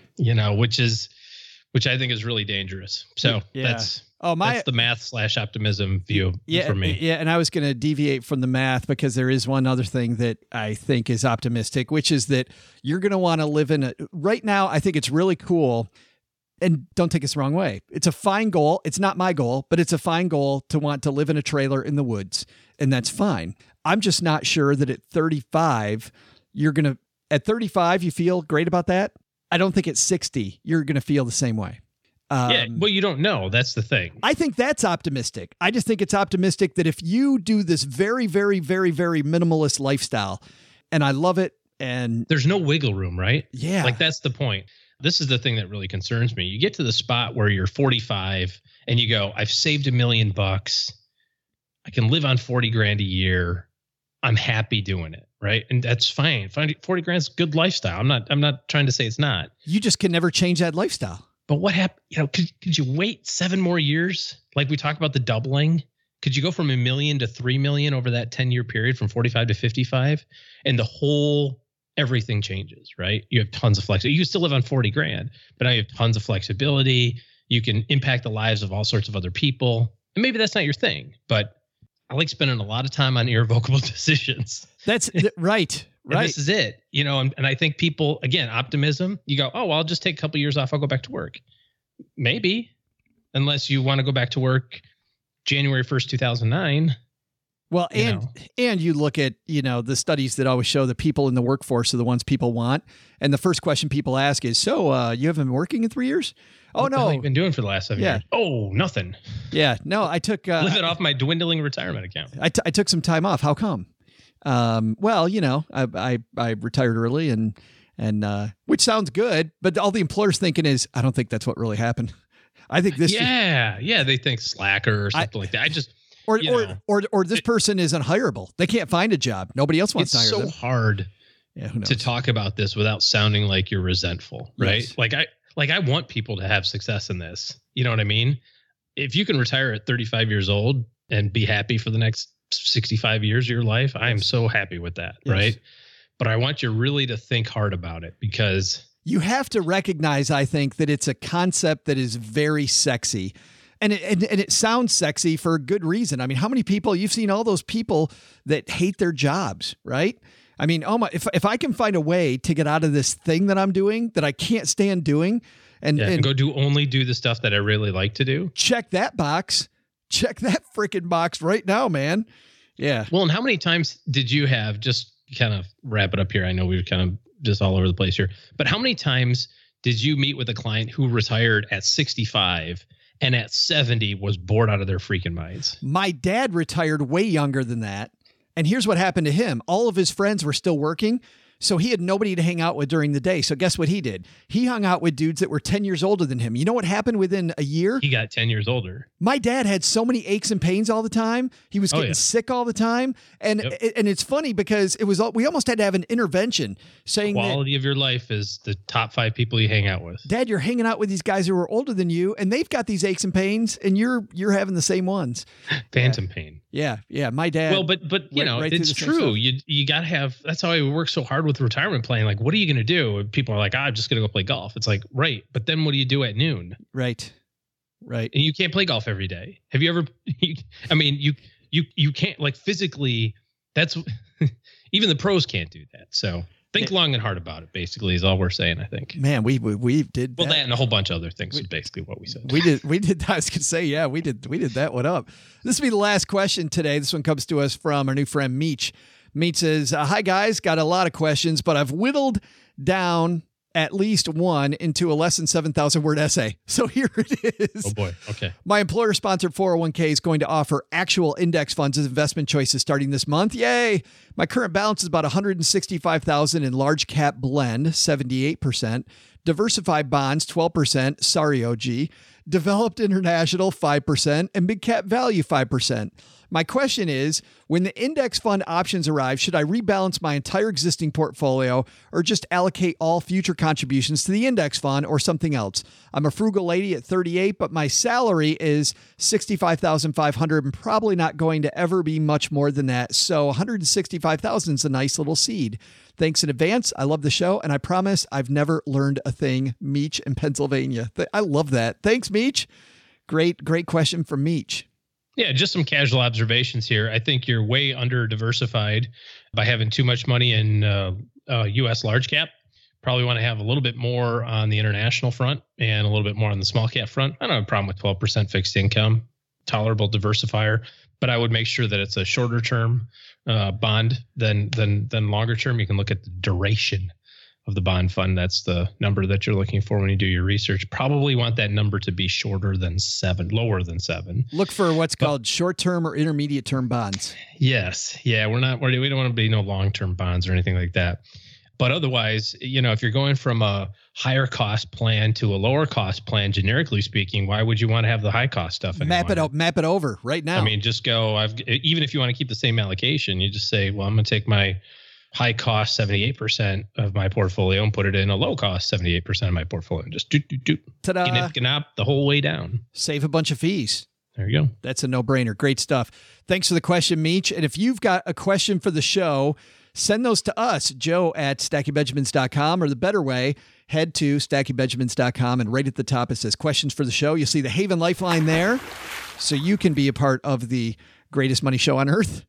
Which I think is really dangerous. So that's the math/optimism view for me. Yeah. And I was going to deviate from the math because there is one other thing that I think is optimistic, which is that you're going to want to live right now. I think it's really cool. And don't take us the wrong way. It's a fine goal. It's not my goal, but it's a fine goal to want to live in a trailer in the woods. And that's fine. I'm just not sure that at 35, at 35, you feel great about that. I don't think at 60, you're going to feel the same way. Well, you don't know. That's the thing. I think that's optimistic. I just think it's optimistic that if you do this very, very, very, very minimalist lifestyle, and I love it, and there's no wiggle room, right? Yeah. Like that's the point. This is the thing that really concerns me. You get to the spot where you're 45 and you go, I've saved $1 million. I can live on 40 grand a year. I'm happy doing it. Right. And that's fine. 40 grand is a good lifestyle. I'm not trying to say it's not. You just can never change that lifestyle. But what happened? Could you wait 7 more years? Like we talked about the doubling. Could you go from $1 million to 3 million over that 10-year period from 45 to 55? And everything changes, right? You have tons of flexibility. You can still live on 40 grand, but now you have tons of flexibility. You can impact the lives of all sorts of other people. And maybe that's not your thing, but I like spending a lot of time on irrevocable decisions. That's right. And this is it, and I think people, again, optimism, you go, oh, well, I'll just take a couple of years off. I'll go back to work. Maybe, unless you want to go back to work January 1st, 2009. Well, and you look at, the studies that always show the people in the workforce are the ones people want. And the first question people ask is, so you haven't been working in 3 years? What the hell have you been doing for the last 7 years? Oh, nothing. Yeah. No, I took... live it off my dwindling retirement account. I took some time off. How come? Well, I retired early and which sounds good, but all the employer's thinking is, I don't think that's what really happened. I think this... Yeah. They think slacker or something like that. I just... Or this person is unhireable. They can't find a job. Nobody else wants to hire them. It's so hard to talk about this without sounding like you're resentful, right? Yes. Like I want people to have success in this. You know what I mean? If you can retire at 35 years old and be happy for the next 65 years of your life, I am so happy with that, right? But I want you really to think hard about it because you have to recognize, I think, that it's a concept that is very sexy. And it sounds sexy for a good reason. I mean, how many people, you've seen all those people that hate their jobs, right? I mean, oh my, if I can find a way to get out of this thing that I'm doing that I can't stand doing and go do the stuff that I really like to do. Check that box. Check that freaking box right now, man. Yeah. Well, and how many times did you have, just kind of wrap it up here, I know we were kind of just all over the place here, but how many times did you meet with a client who retired at 65 and at 70 was bored out of their freaking minds? My dad retired way younger than that. And here's what happened to him. All of his friends were still working, so he had nobody to hang out with during the day. So guess what he did? He hung out with dudes that were 10 years older than him. You know what happened within a year? He got 10 years older. My dad had so many aches and pains all the time. He was getting sick all the time. And and it's funny because we almost had to have an intervention saying quality of your life is the top 5 people you hang out with. Dad, you're hanging out with these guys who are older than you and they've got these aches and pains and you're having the same ones. Phantom pain. Yeah. My dad. Well, but you know, it's true. You got to have, that's how I work so hard with retirement planning. Like, what are you going to do? And people are like, I'm just going to go play golf. It's like, right. But then what do you do at noon? Right. And you can't play golf every day. Have you ever, you can't, like, physically, that's even the pros can't do that. So think long and hard about it, basically, is all we're saying, I think. Man, we did that. Well, that and a whole bunch of other things is basically what we said. We did. I was going to say, yeah, we did that one up. This will be the last question today. This one comes to us from our new friend, Meech. Meech says, hi, guys. Got a lot of questions, but I've whittled down at least one into a less than 7,000 word essay. So here it is. Oh boy. Okay. My employer sponsored 401k is going to offer actual index funds as investment choices starting this month. Yay. My current balance is about 165,000 in large cap blend, 78%, diversified bonds, 12%. Sorry, OG. Developed international, 5%, and big cap value, 5%. My question is, when the index fund options arrive, should I rebalance my entire existing portfolio or just allocate all future contributions to the index fund or something else? I'm a frugal lady at 38, but my salary is $65,500 and probably not going to ever be much more than that. So $165,000 is a nice little seed. Thanks in advance. I love the show, and I promise I've never learned a thing. Meech in Pennsylvania. I love that. Thanks, Meech. Great question from Meech. Yeah, just some casual observations here. I think you're way under diversified by having too much money in U.S. large cap. Probably want to have a little bit more on the international front and a little bit more on the small cap front. I don't have a problem with 12% fixed income, tolerable diversifier, but I would make sure that it's a shorter term bond than longer term. You can look at the duration of the bond fund. That's the number that you're looking for when you do your research. Probably want that number to be lower than 7. Look for what's called short-term or intermediate-term bonds. Yes. Yeah. We don't want to be no long-term bonds or anything like that. But otherwise, if you're going from a higher cost plan to a lower cost plan, generically speaking, why would you want to have the high cost stuff anymore? Map it over right now. I mean, just go, even if you want to keep the same allocation, you just say, well, I'm going to take my high cost 78% of my portfolio and put it in a low cost 78% of my portfolio and just Ta-da. The whole way down. Save a bunch of fees. There you go. That's a no-brainer. Great stuff. Thanks for the question, Meech. And if you've got a question for the show, send those to us, Joe at StackyBenjamins.com, or the better way, head to StackyBenjamins.com, and right at the top it says questions for the show. You'll see the Haven Lifeline there, so you can be a part of the greatest money show on earth,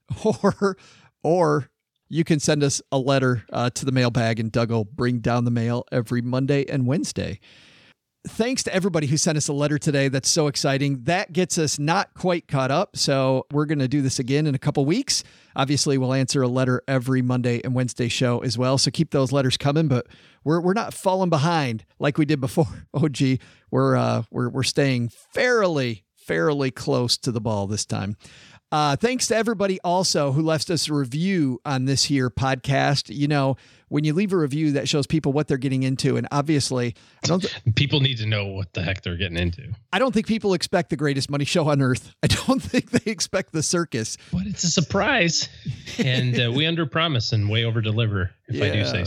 or you can send us a letter to the mailbag, and Doug will bring down the mail every Monday and Wednesday. Thanks to everybody who sent us a letter today. That's so exciting. That gets us not quite caught up. So we're going to do this again in a couple weeks. Obviously, we'll answer a letter every Monday and Wednesday show as well. So keep those letters coming, but we're not falling behind like we did before. OG, we're staying fairly close to the ball this time. Thanks to everybody also who left us a review on this here podcast. When you leave a review, that shows people what they're getting into. And obviously, people need to know what the heck they're getting into. I don't think people expect the greatest money show on earth. I don't think they expect the circus. But it's a surprise. And we under promise and way over deliver, if I do say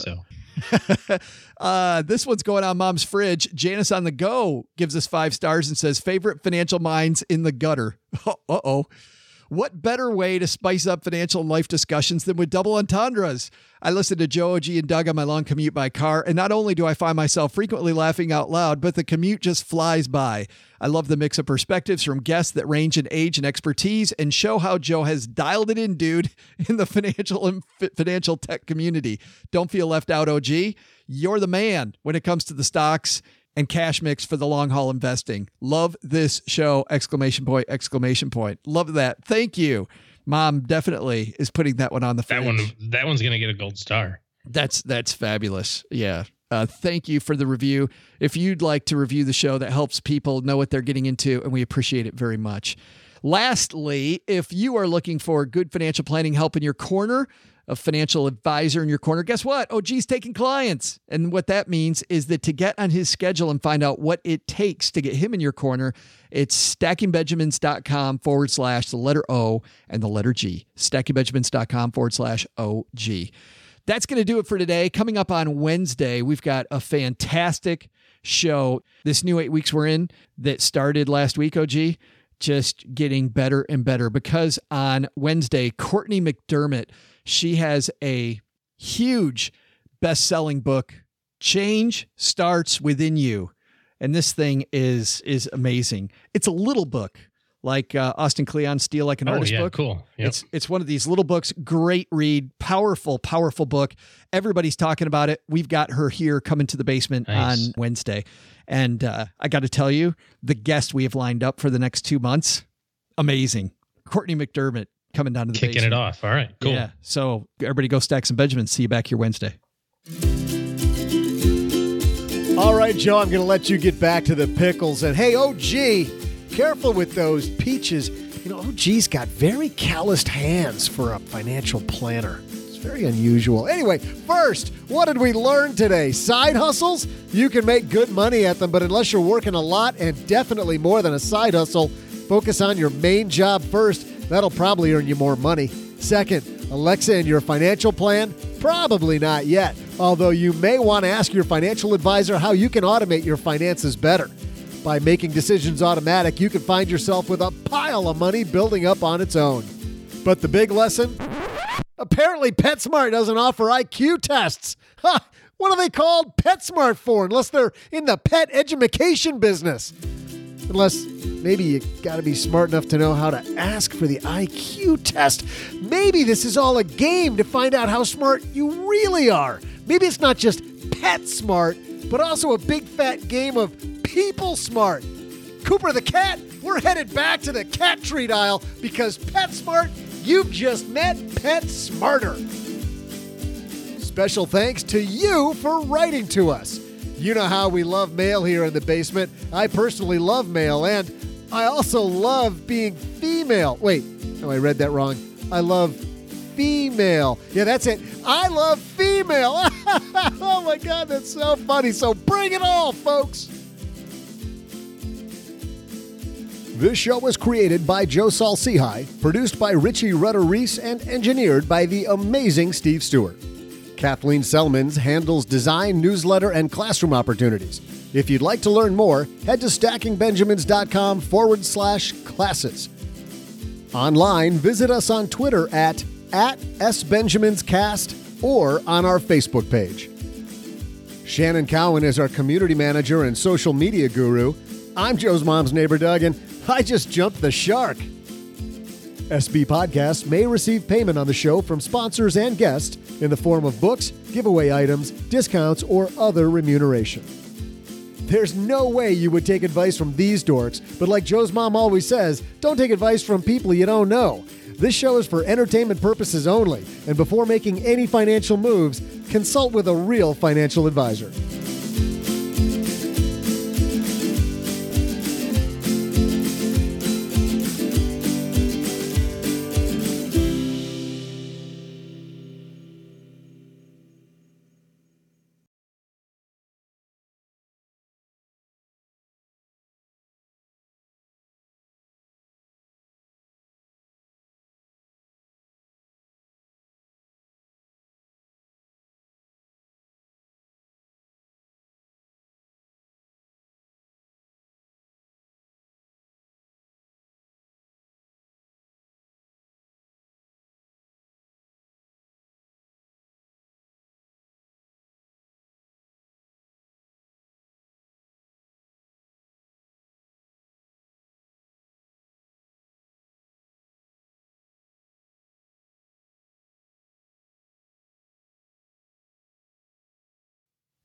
so. This one's going on Mom's fridge. Janice on the Go gives us 5 stars and says, favorite financial minds in the gutter. Uh-oh. What better way to spice up financial and life discussions than with double entendres? I listen to Joe, OG, and Doug on my long commute by car, and not only do I find myself frequently laughing out loud, but the commute just flies by. I love the mix of perspectives from guests that range in age and expertise and show how Joe has dialed it in, dude, in the financial and financial tech community. Don't feel left out, OG. You're the man when it comes to the stocks and cash mix for the long haul investing. Love this show! ! Love that. Thank you. Mom definitely is putting that one on the fridge. That one's going to get a gold star. That's fabulous. Yeah. Thank you for the review. If you'd like to review the show, that helps people know what they're getting into, and we appreciate it very much. Lastly, if you are looking for good financial planning help in your corner, a financial advisor in your corner, guess what? OG's taking clients. And what that means is that to get on his schedule and find out what it takes to get him in your corner, it's stackingbenjamins.com / the letter O and the letter G. stackingbenjamins.com / OG. That's going to do it for today. Coming up on Wednesday, we've got a fantastic show. This new 8 weeks we're in that started last week, OG, just getting better and better because on Wednesday, Courtney McDermott, she has a huge best-selling book, Change Starts Within You. And this thing is amazing. It's a little book, like Austin Kleon's Steal Like an Artist book. Cool. Yep. It's one of these little books, great read, powerful book. Everybody's talking about it. We've got her here coming to the basement on Wednesday. And I got to tell you, the guest we have lined up for the next 2 months, amazing. Courtney McDermott coming down to the basement. Kicking it off. All right, cool. Yeah. So everybody go stack some Benjamins. See you back here Wednesday. All right, Joe, I'm going to let you get back to the pickles. And hey, OG, careful with those peaches. You know, OG's got very calloused hands for a financial planner. It's very unusual. Anyway, first, what did we learn today? Side hustles? You can make good money at them, but unless you're working a lot and definitely more than a side hustle, focus on your main job first. That'll probably earn you more money. Second, Alexa and your financial plan? Probably not yet, although you may want to ask your financial advisor how you can automate your finances better. By making decisions automatic, you can find yourself with a pile of money building up on its own. But the big lesson? Apparently PetSmart doesn't offer IQ tests. Huh, what are they called PetSmart for unless they're in the pet education business? Unless maybe you got to be smart enough to know how to ask for the IQ test. Maybe this is all a game to find out how smart you really are. Maybe it's not just pet smart, but also a big fat game of people smart. Cooper the cat, we're headed back to the cat treat aisle because PetSmart, you've just met Pet Smarter. Special thanks to you for writing to us. You know how we love mail here in the basement. I personally love mail, and I also love being female. Wait, no, I read that wrong. I love female. Yeah, that's it. I love female. Oh my God, that's so funny. So bring it all, folks. This show was created by Joe Saul-Sehy, produced by Richie Rudder-Reese, and engineered by the amazing Steve Stewart. Kathleen Selmans handles design, newsletter, and classroom opportunities. If you'd like to learn more, head to stackingbenjamins.com /classes. Online, visit us on Twitter at @SBenjaminsCast or on our Facebook page. Shannon Cowan is our community manager and social media guru. I'm Joe's mom's neighbor, Doug, and I just jumped the shark. SB Podcasts may receive payment on the show from sponsors and guests in the form of books, giveaway items, discounts, or other remuneration. There's no way you would take advice from these dorks, but like Joe's mom always says, don't take advice from people you don't know. This show is for entertainment purposes only, and before making any financial moves, consult with a real financial advisor.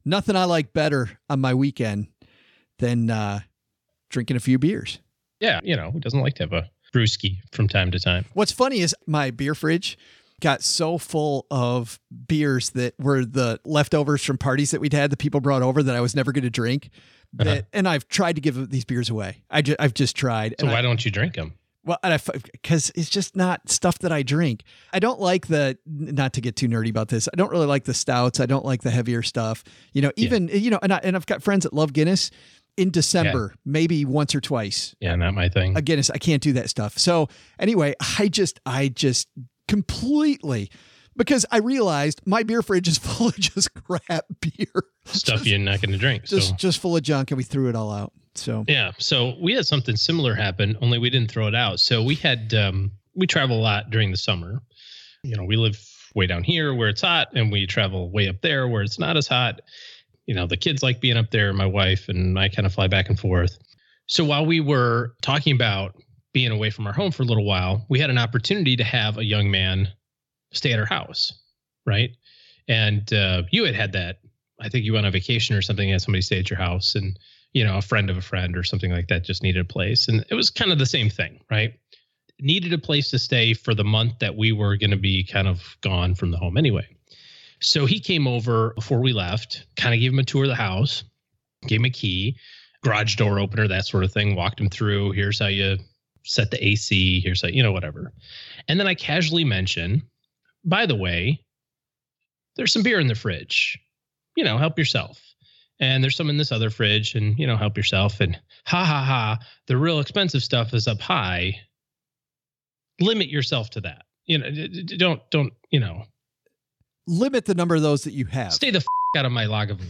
Nothing I like better on my weekend than drinking a few beers. Yeah, who doesn't like to have a brewski from time to time? What's funny is my beer fridge got so full of beers that were the leftovers from parties that we'd had that people brought over that I was never going to drink. And I've tried to give these beers away. I've just tried. So why don't you drink them? Well, because it's just not stuff that I drink. I don't like not to get too nerdy about this, I don't really like the stouts. I don't like the heavier stuff. And I've got friends that love Guinness. In December, maybe once or twice. Yeah, not my thing. A Guinness, I can't do that stuff. So anyway, I just completely, because I realized my beer fridge is full of just crap beer. Stuff you're not going to drink. Just full of junk, and we threw it all out. So yeah, so we had something similar happen, only we didn't throw it out. So we had we travel a lot during the summer. We live way down here where it's hot, and we travel way up there where it's not as hot. The kids like being up there, my wife, and I kind of fly back and forth. So while we were talking about being away from our home for a little while, we had an opportunity to have a young man stay at our house, right? And you had that. I think you went on vacation or something, had somebody stay at your house, and a friend of a friend or something like that just needed a place. And it was kind of the same thing, right? Needed a place to stay for the month that we were going to be kind of gone from the home anyway. So he came over before we left, kind of gave him a tour of the house, gave him a key, garage door opener, that sort of thing, walked him through. Here's how you set the AC. Here's how, whatever. And then I casually mention, by the way, there's some beer in the fridge, help yourself. And there's some in this other fridge and, help yourself. And the real expensive stuff is up high. Limit yourself to that. Don't. Limit the number of those that you have. Stay the out of my Lagavulin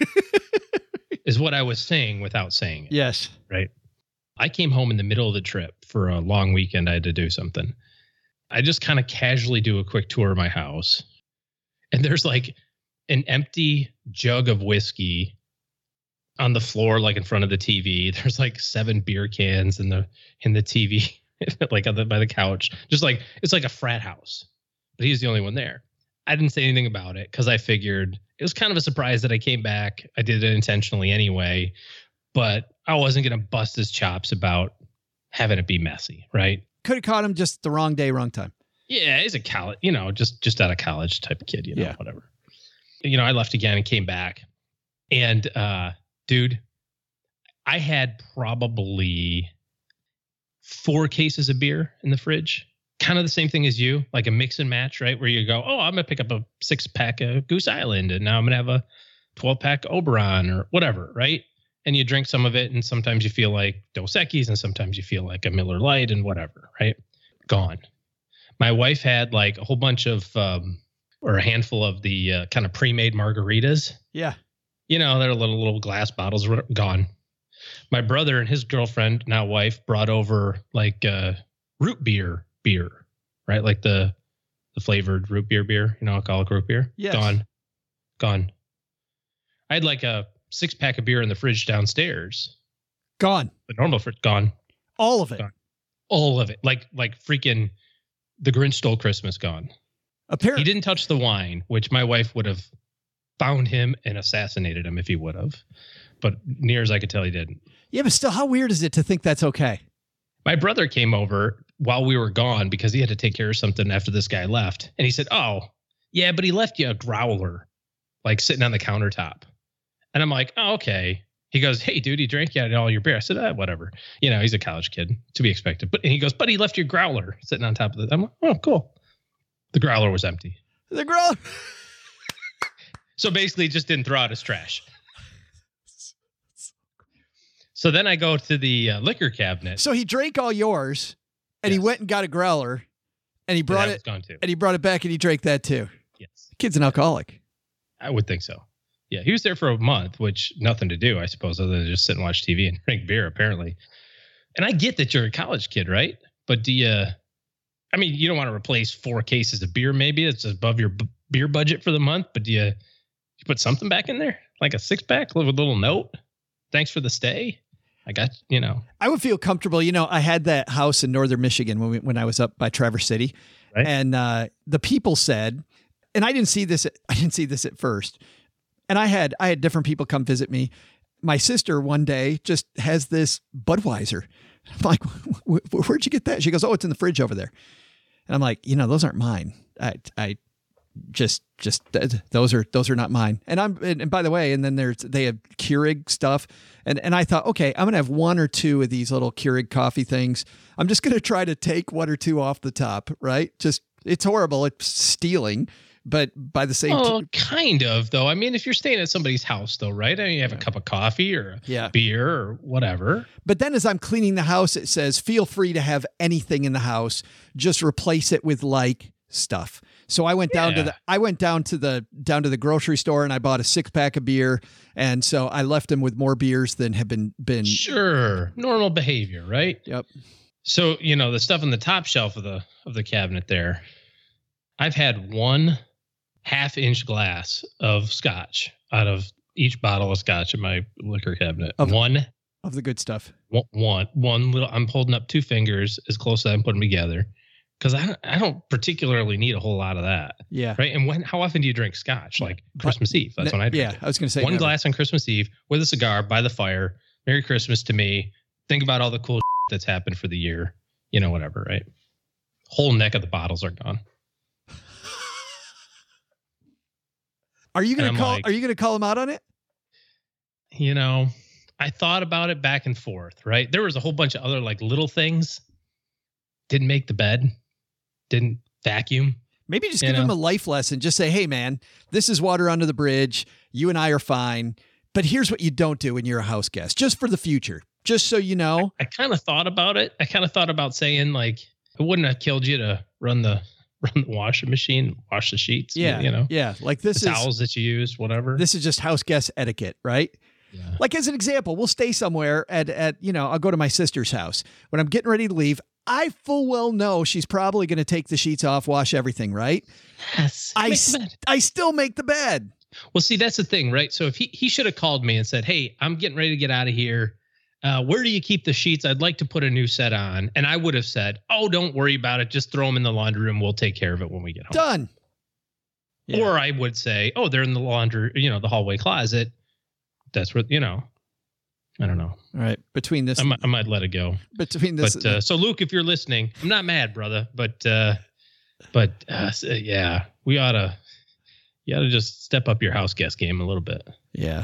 is what I was saying without saying it. Yes. Right. I came home in the middle of the trip for a long weekend. I had to do something. I just kind of casually do a quick tour of my house. And there's like an empty jug of whiskey on the floor, like in front of the TV. There's like 7 beer cans in the TV, like by the couch. Just like, it's like a frat house, but he's the only one there. I didn't say anything about it because I figured it was kind of a surprise that I came back. I did it intentionally anyway, but I wasn't going to bust his chops about having it be messy, right? Could have caught him just the wrong day, wrong time. Yeah, he's a college, just out of college type of kid, yeah. Whatever. I left again and came back. And dude, I had probably 4 cases of beer in the fridge. Kind of the same thing as you, like a mix and match, right? Where you go, oh, I'm going to pick up a 6-pack of Goose Island, and now I'm going to have a 12-pack Oberon or whatever, right? And you drink some of it, and sometimes you feel like Dos Equis, and sometimes you feel like a Miller Lite and whatever, right? Gone. My wife had like a whole bunch of, or a handful of the kind of pre-made margaritas. Yeah. They're little glass bottles, gone. My brother and his girlfriend, now wife, brought over like root beer, right? Like the flavored root beer, alcoholic root beer. Yes. Gone. I had like a 6-pack of beer in the fridge downstairs. Gone. The normal fridge, gone. All of it. Gone. All of it. Like freaking the Grinch Stole Christmas, gone. Apparently. He didn't touch the wine, which my wife would have found him and assassinated him if he would have. But near as I could tell, he didn't. Yeah, but still, how weird is it to think that's okay? My brother came over while we were gone because he had to take care of something after this guy left. And he said, oh, yeah, but he left you a growler, like sitting on the countertop. And I'm like, oh, okay. He goes, hey, dude, he drank you out all your beer. I said, whatever. He's a college kid, to be expected. And he goes, but he left your growler sitting on top of it. I'm like, oh, cool. The growler was empty. The growler. So basically, he just didn't throw out his trash. So then I go to the liquor cabinet. So he drank all yours, and he went and got a growler, and he brought it. Gone too. And he brought it back, and he drank that too. Yes, the kid's an alcoholic. I would think so. Yeah, he was there for a month, which nothing to do, I suppose, other than just sit and watch TV and drink beer, apparently. And I get that you're a college kid, right? But do you? I mean, you don't want to replace 4 cases of beer. Maybe it's above your beer budget for the month. But do you put something back in there, like a 6-pack with a little note? Thanks for the stay. I got, I would feel comfortable. I had that house in northern Michigan when I was up by Traverse City, right? And the people said, and I didn't see this at first. And I had different people come visit me. My sister one day just has this Budweiser. I'm like, where'd you get that? She goes, oh, it's in the fridge over there. And I'm like, those aren't mine. I just those are not mine. And by the way, and then they have Keurig stuff. And I thought, okay, I'm going to have one or two of these little Keurig coffee things. I'm just going to try to take one or two off the top, right? It's horrible. It's stealing. But by the same kind of, though. I mean, if you're staying at somebody's house, though, right? I mean, you have a cup of coffee or a beer or whatever. But then as I'm cleaning the house, it says, feel free to have anything in the house. Just replace it with like stuff. So I went down to the grocery store and I bought a 6-pack of beer. And so I left them with more beers than have been. Sure. Normal behavior, right? Yep. So, the stuff on the top shelf of the cabinet there, I've had 1 half-inch glass of scotch out of each bottle of scotch in my liquor cabinet. One of the good stuff. One little. I'm holding up 2 fingers as close as I'm putting them together because I don't particularly need a whole lot of that. Yeah. Right. And how often do you drink scotch? Like Christmas Eve. That's when I drink. Yeah, I was going to say 1 glass on Christmas Eve with a cigar by the fire. Merry Christmas to me. Think about all the cool that's happened for the year. Whatever. Right. Whole neck of the bottles are gone. Are you going to call him out on it? I thought about it back and forth, right? There was a whole bunch of other like little things. Didn't make the bed. Didn't vacuum. Maybe just give him a life lesson. Just say, hey man, this is water under the bridge. You and I are fine. But here's what you don't do when you're a house guest, just for the future. Just so you know. I kind of thought about it. I kind of thought about saying like, it wouldn't have killed you to run the washing machine, wash the sheets. Yeah. Yeah. Like this the towels that you use, whatever. This is just house guest etiquette, right? Yeah. Like as an example, we'll stay somewhere at I'll go to my sister's house. When I'm getting ready to leave, I full well know she's probably going to take the sheets off, wash everything, right? Yes. I still make the bed. Well, see, that's the thing, right? So if he should have called me and said, hey, I'm getting ready to get out of here. Where do you keep the sheets? I'd like to put a new set on. And I would have said, oh, don't worry about it. Just throw them in the laundry room. We'll take care of it when we get home. Done. Yeah. Or I would say, oh, they're in the laundry, the hallway closet. That's what, I don't know. All right. Between this, I might let it go. Between this, so Luke, if you're listening, I'm not mad, brother, but yeah, you ought to just step up your house guest game a little bit. Yeah.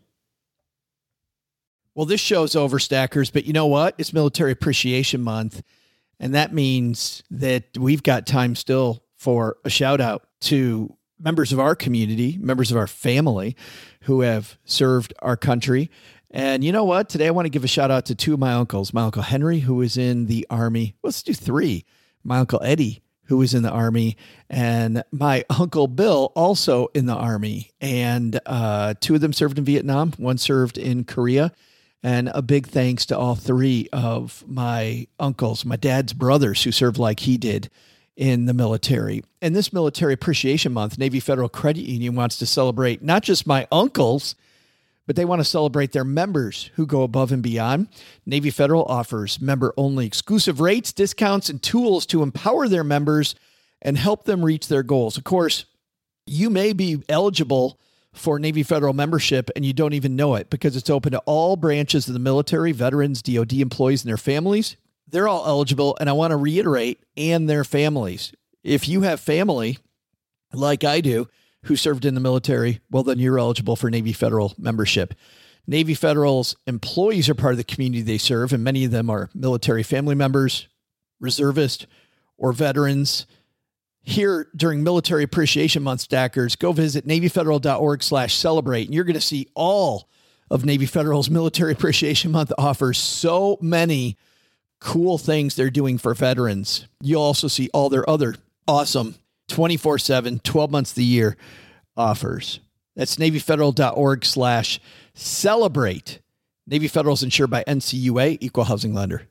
Well, this show's over, Stackers, but you know what? It's Military Appreciation Month, and that means that we've got time still for a shout out to members of our community, members of our family who have served our country. And you know what? Today I want to give a shout out to 2 of my uncles. My Uncle Henry, who was in the Army. Let's do 3. My Uncle Eddie, who was in the Army, and my Uncle Bill, also in the Army. And 2 of them served in Vietnam. 1 served in Korea. And a big thanks to all 3 of my uncles, my dad's brothers, who served like he did in the military. And this Military Appreciation Month, Navy Federal Credit Union wants to celebrate not just my uncles, but they want to celebrate their members who go above and beyond. Navy Federal offers member-only exclusive rates, discounts, and tools to empower their members and help them reach their goals. Of course, you may be eligible for Navy Federal membership and you don't even know it because it's open to all branches of the military, veterans, DOD employees, and their families. They're all eligible, and I want to reiterate, and their families. If you have family, like I do, who served in the military, well, then you're eligible for Navy Federal membership. Navy Federal's employees are part of the community they serve, and many of them are military family members, reservists, or veterans. Here during Military Appreciation Month, Stackers, go visit NavyFederal.org/celebrate, and you're going to see all of Navy Federal's Military Appreciation Month offers so many cool things they're doing for veterans. You'll also see all their other awesome 24/7, 12 months of the year offers. That's NavyFederal.org/celebrate. Navy Federal is insured by NCUA, Equal Housing Lender.